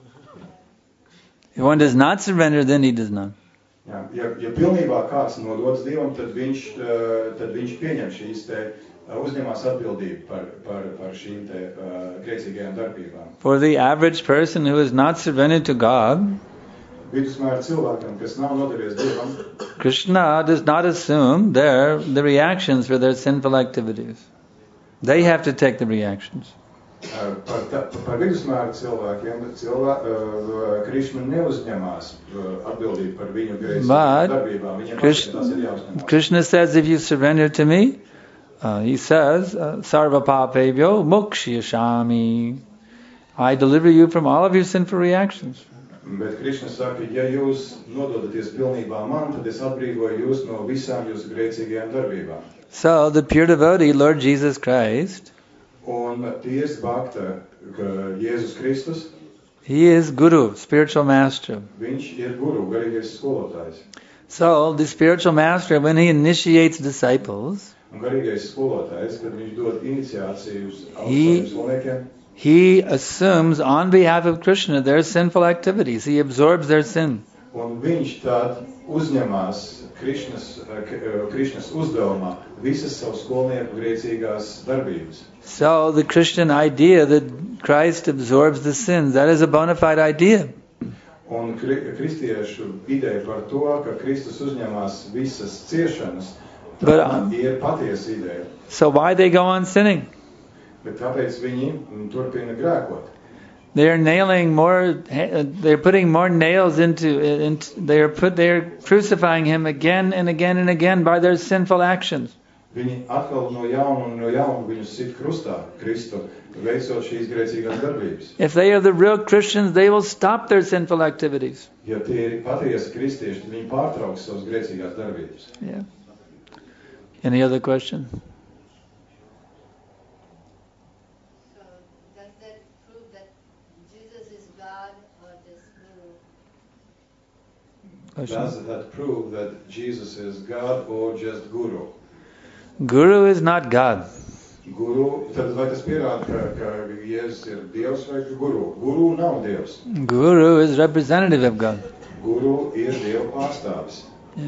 B: If one does not surrender, then he does not.
D: Ja pilnībā kāds nododas Dievam, tad viņš pieņem šīs te uzņemās atbildību par šīm te grēcīgajām darbībām.
B: For the average person who is not surrendered to God,
D: Vidusmēra cilvēkam, kas nav nodevies Dievam,
B: Krishna does not assume the reactions for their sinful activities. They have to take the reactions.
D: Par vidusmēra cilvēkiem Krishna neuzņemās atbildību par viņu grēcīgajām darbībām. Viņiem
B: Krishna says, if you surrender to me, he says, sarva papebhyo mokshayashami. I deliver you from all of your sinful reactions.
D: Bet Krishna saka, ja jūs nododaties pilnībā man, tad es atbrīvoju jūs no visām jūsu grēcīgajām darbībām.
B: So the pure devotee, Lord Jesus Christ,
D: Un ties bhakta, Jēzus Kristus,
B: he is guru, spiritual master.
D: viņš ir guru, garīgais skolotājs.
B: So the spiritual master, when he initiates disciples,
D: Un garīgais skolotājs, kad viņš dod iniciāciju uz saviem skolniekiem,
B: he assumes on behalf of Krishna their sinful activities. He absorbs their sin.
D: Un viņš tad uzņemās Krišnas uzdevumā visas savu skolnieku grēcīgās darbības.
B: So the Christian idea that Christ absorbs the sins, that is a bona fide idea.
D: Un kristiešu ideja par to, ka Kristus uzņemās visas ciešanas, tā ir patiesa ideja.
B: So why they go on sinning?
D: Bet kāpēc viņi turpina grēkot?
B: They're putting more nails into they're crucifying him again and again and again by their sinful actions.
D: Viņi atkal no jauna viņus sit krustā, Kristu, veicot šīs grēcīgās darbības.
B: If they are the real Christians, they will stop their sinful activities.
D: Ja tie ir patiesi kristieši, tad viņi pārtrauks savas grēcīgās darbības.
B: Yeah. Any other question?
D: Does that prove that Jesus is God or just Guru?
B: Guru is not God.
D: Guru, tad vai tas pierāda, ka Jēzus ir Dievs vai Guru? Guru nav Dievs.
B: Guru is representative of God.
D: Guru ir Dieva pārstāvis.
B: Yeah.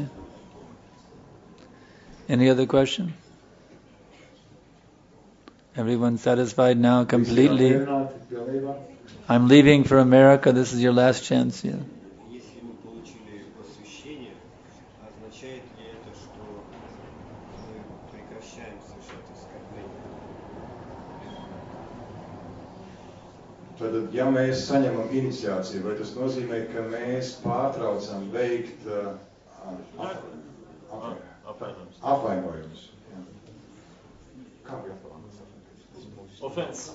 B: Any other question? Everyone satisfied now completely? I'm leaving for America. This is your last chance. Yeah. Tad, ja mēs saņemam iniciāciju, vai tas nozīmē, ka mēs pārtraucam veikt apvainojumus?
G: Offense.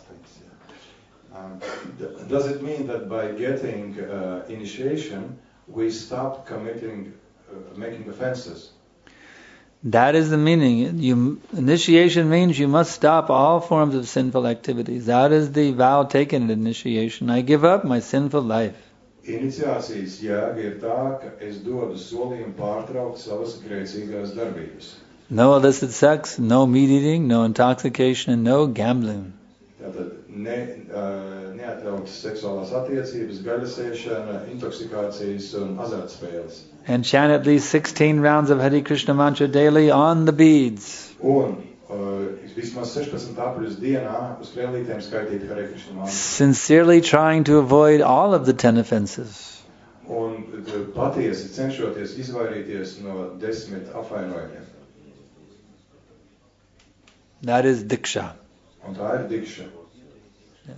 D: Does it mean that by getting initiation, we stop making offenses?
B: That is the meaning. Initiation means you must stop all forms of sinful activities. That is the vow taken at initiation. I give up my sinful life.
D: Iniciācijas jēga ir tā, ka es dodu solījumu pārtraukt savas grēcīgās darbības.
B: No illicit sex, no meat eating, no intoxication, and no gambling.
D: Tātad neatļautas seksuālās attiecības, gaļasēšana, intoksikācijas un azartspēles.
B: And chant at least 16 rounds of Hare Krishna mantra daily on the beads.
D: Un vismaz 16 apaļus dienā uz krēlītēm skaitīt Hare Krishna mantru.
B: Sincerely trying to avoid all of the 10 offenses.
D: Un patiesi cenšoties izvairīties no 10 apvainojumiem.
B: That is diksha.
D: Un tā ir diksha.
B: Yeah.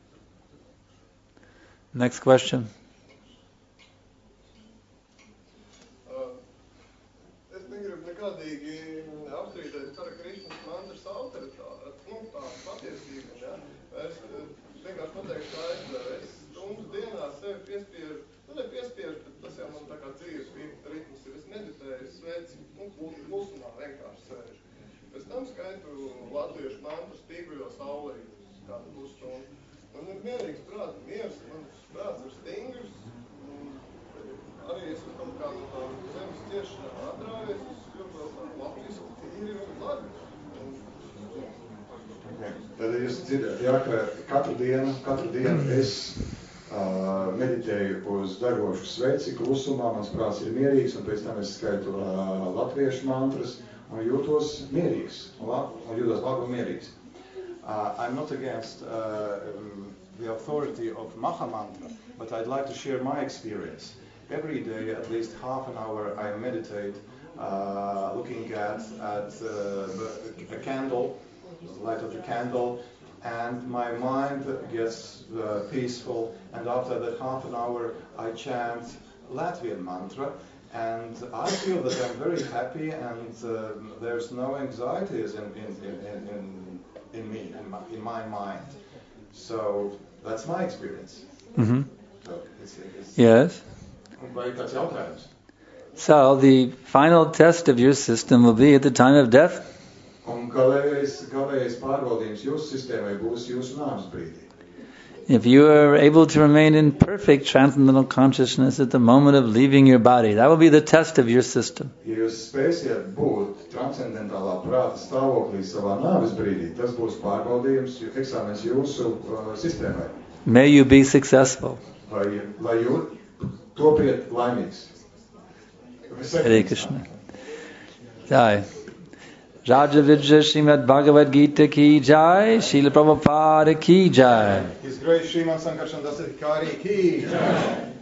B: Next question.
I: Nekādīgi apstrīdēt Hare Krishnas mantras autoritāti, tā patiesība, ja? Es vienkārši pateikšu tā aizdevu, es stundu dienā sevi piespiežu, nepiespiežu, bet tas jau man tā kā dzīves ritms ir, es meditēju, sveci, klusumā vienkārši sēžu. Pēc tam skaitu latviešu mantras tīgļo saulē, kādu pusstundu. Man ir mierīgs prāts, miers, mans prāts ir stingrs, arī es kaut kādu no zemes ciešanām atrāvies,
D: Tad jūs dzirdēt, jā, ka katru dienu es meditēju uz degošu sveci, klusumā, mans prāts ir mierīgs, un pēc tam es skaitu latviešu mantras, un jūtos mierīgs, un jūtos labi un mierīgs. I'm not against the authority of Maha Mantra, but I'd like to share my experience. Every day, at least half an hour, I meditate, looking at a candle, the light of the candle, and my mind gets peaceful. And after that half an hour, I chant Latvian mantra, and I feel that I'm very happy, and there's no anxieties in me, in my mind. So that's my experience.
B: Mm-hmm.
D: So
B: yes. So the final test of your system will be at the time of death. If you are able to remain in perfect transcendental consciousness at the moment of leaving your body, that will be the test of your system.
D: Ja jūs spēsiet būt transcendentālā prāta stāvoklī savā nāves brīdī, tas būs pārbaudījums, eksāmens jūsu sistēmai.
B: May you be successful.
D: Lai jūs topiet laimīgs.
B: Hare Krishna. Jai. Raja Vidya Srimad Bhagavad Gita ki jai, Srila Prabhupada ki jai.
D: His Grace Sriman Sankarshan Dasat Hikari ki jai.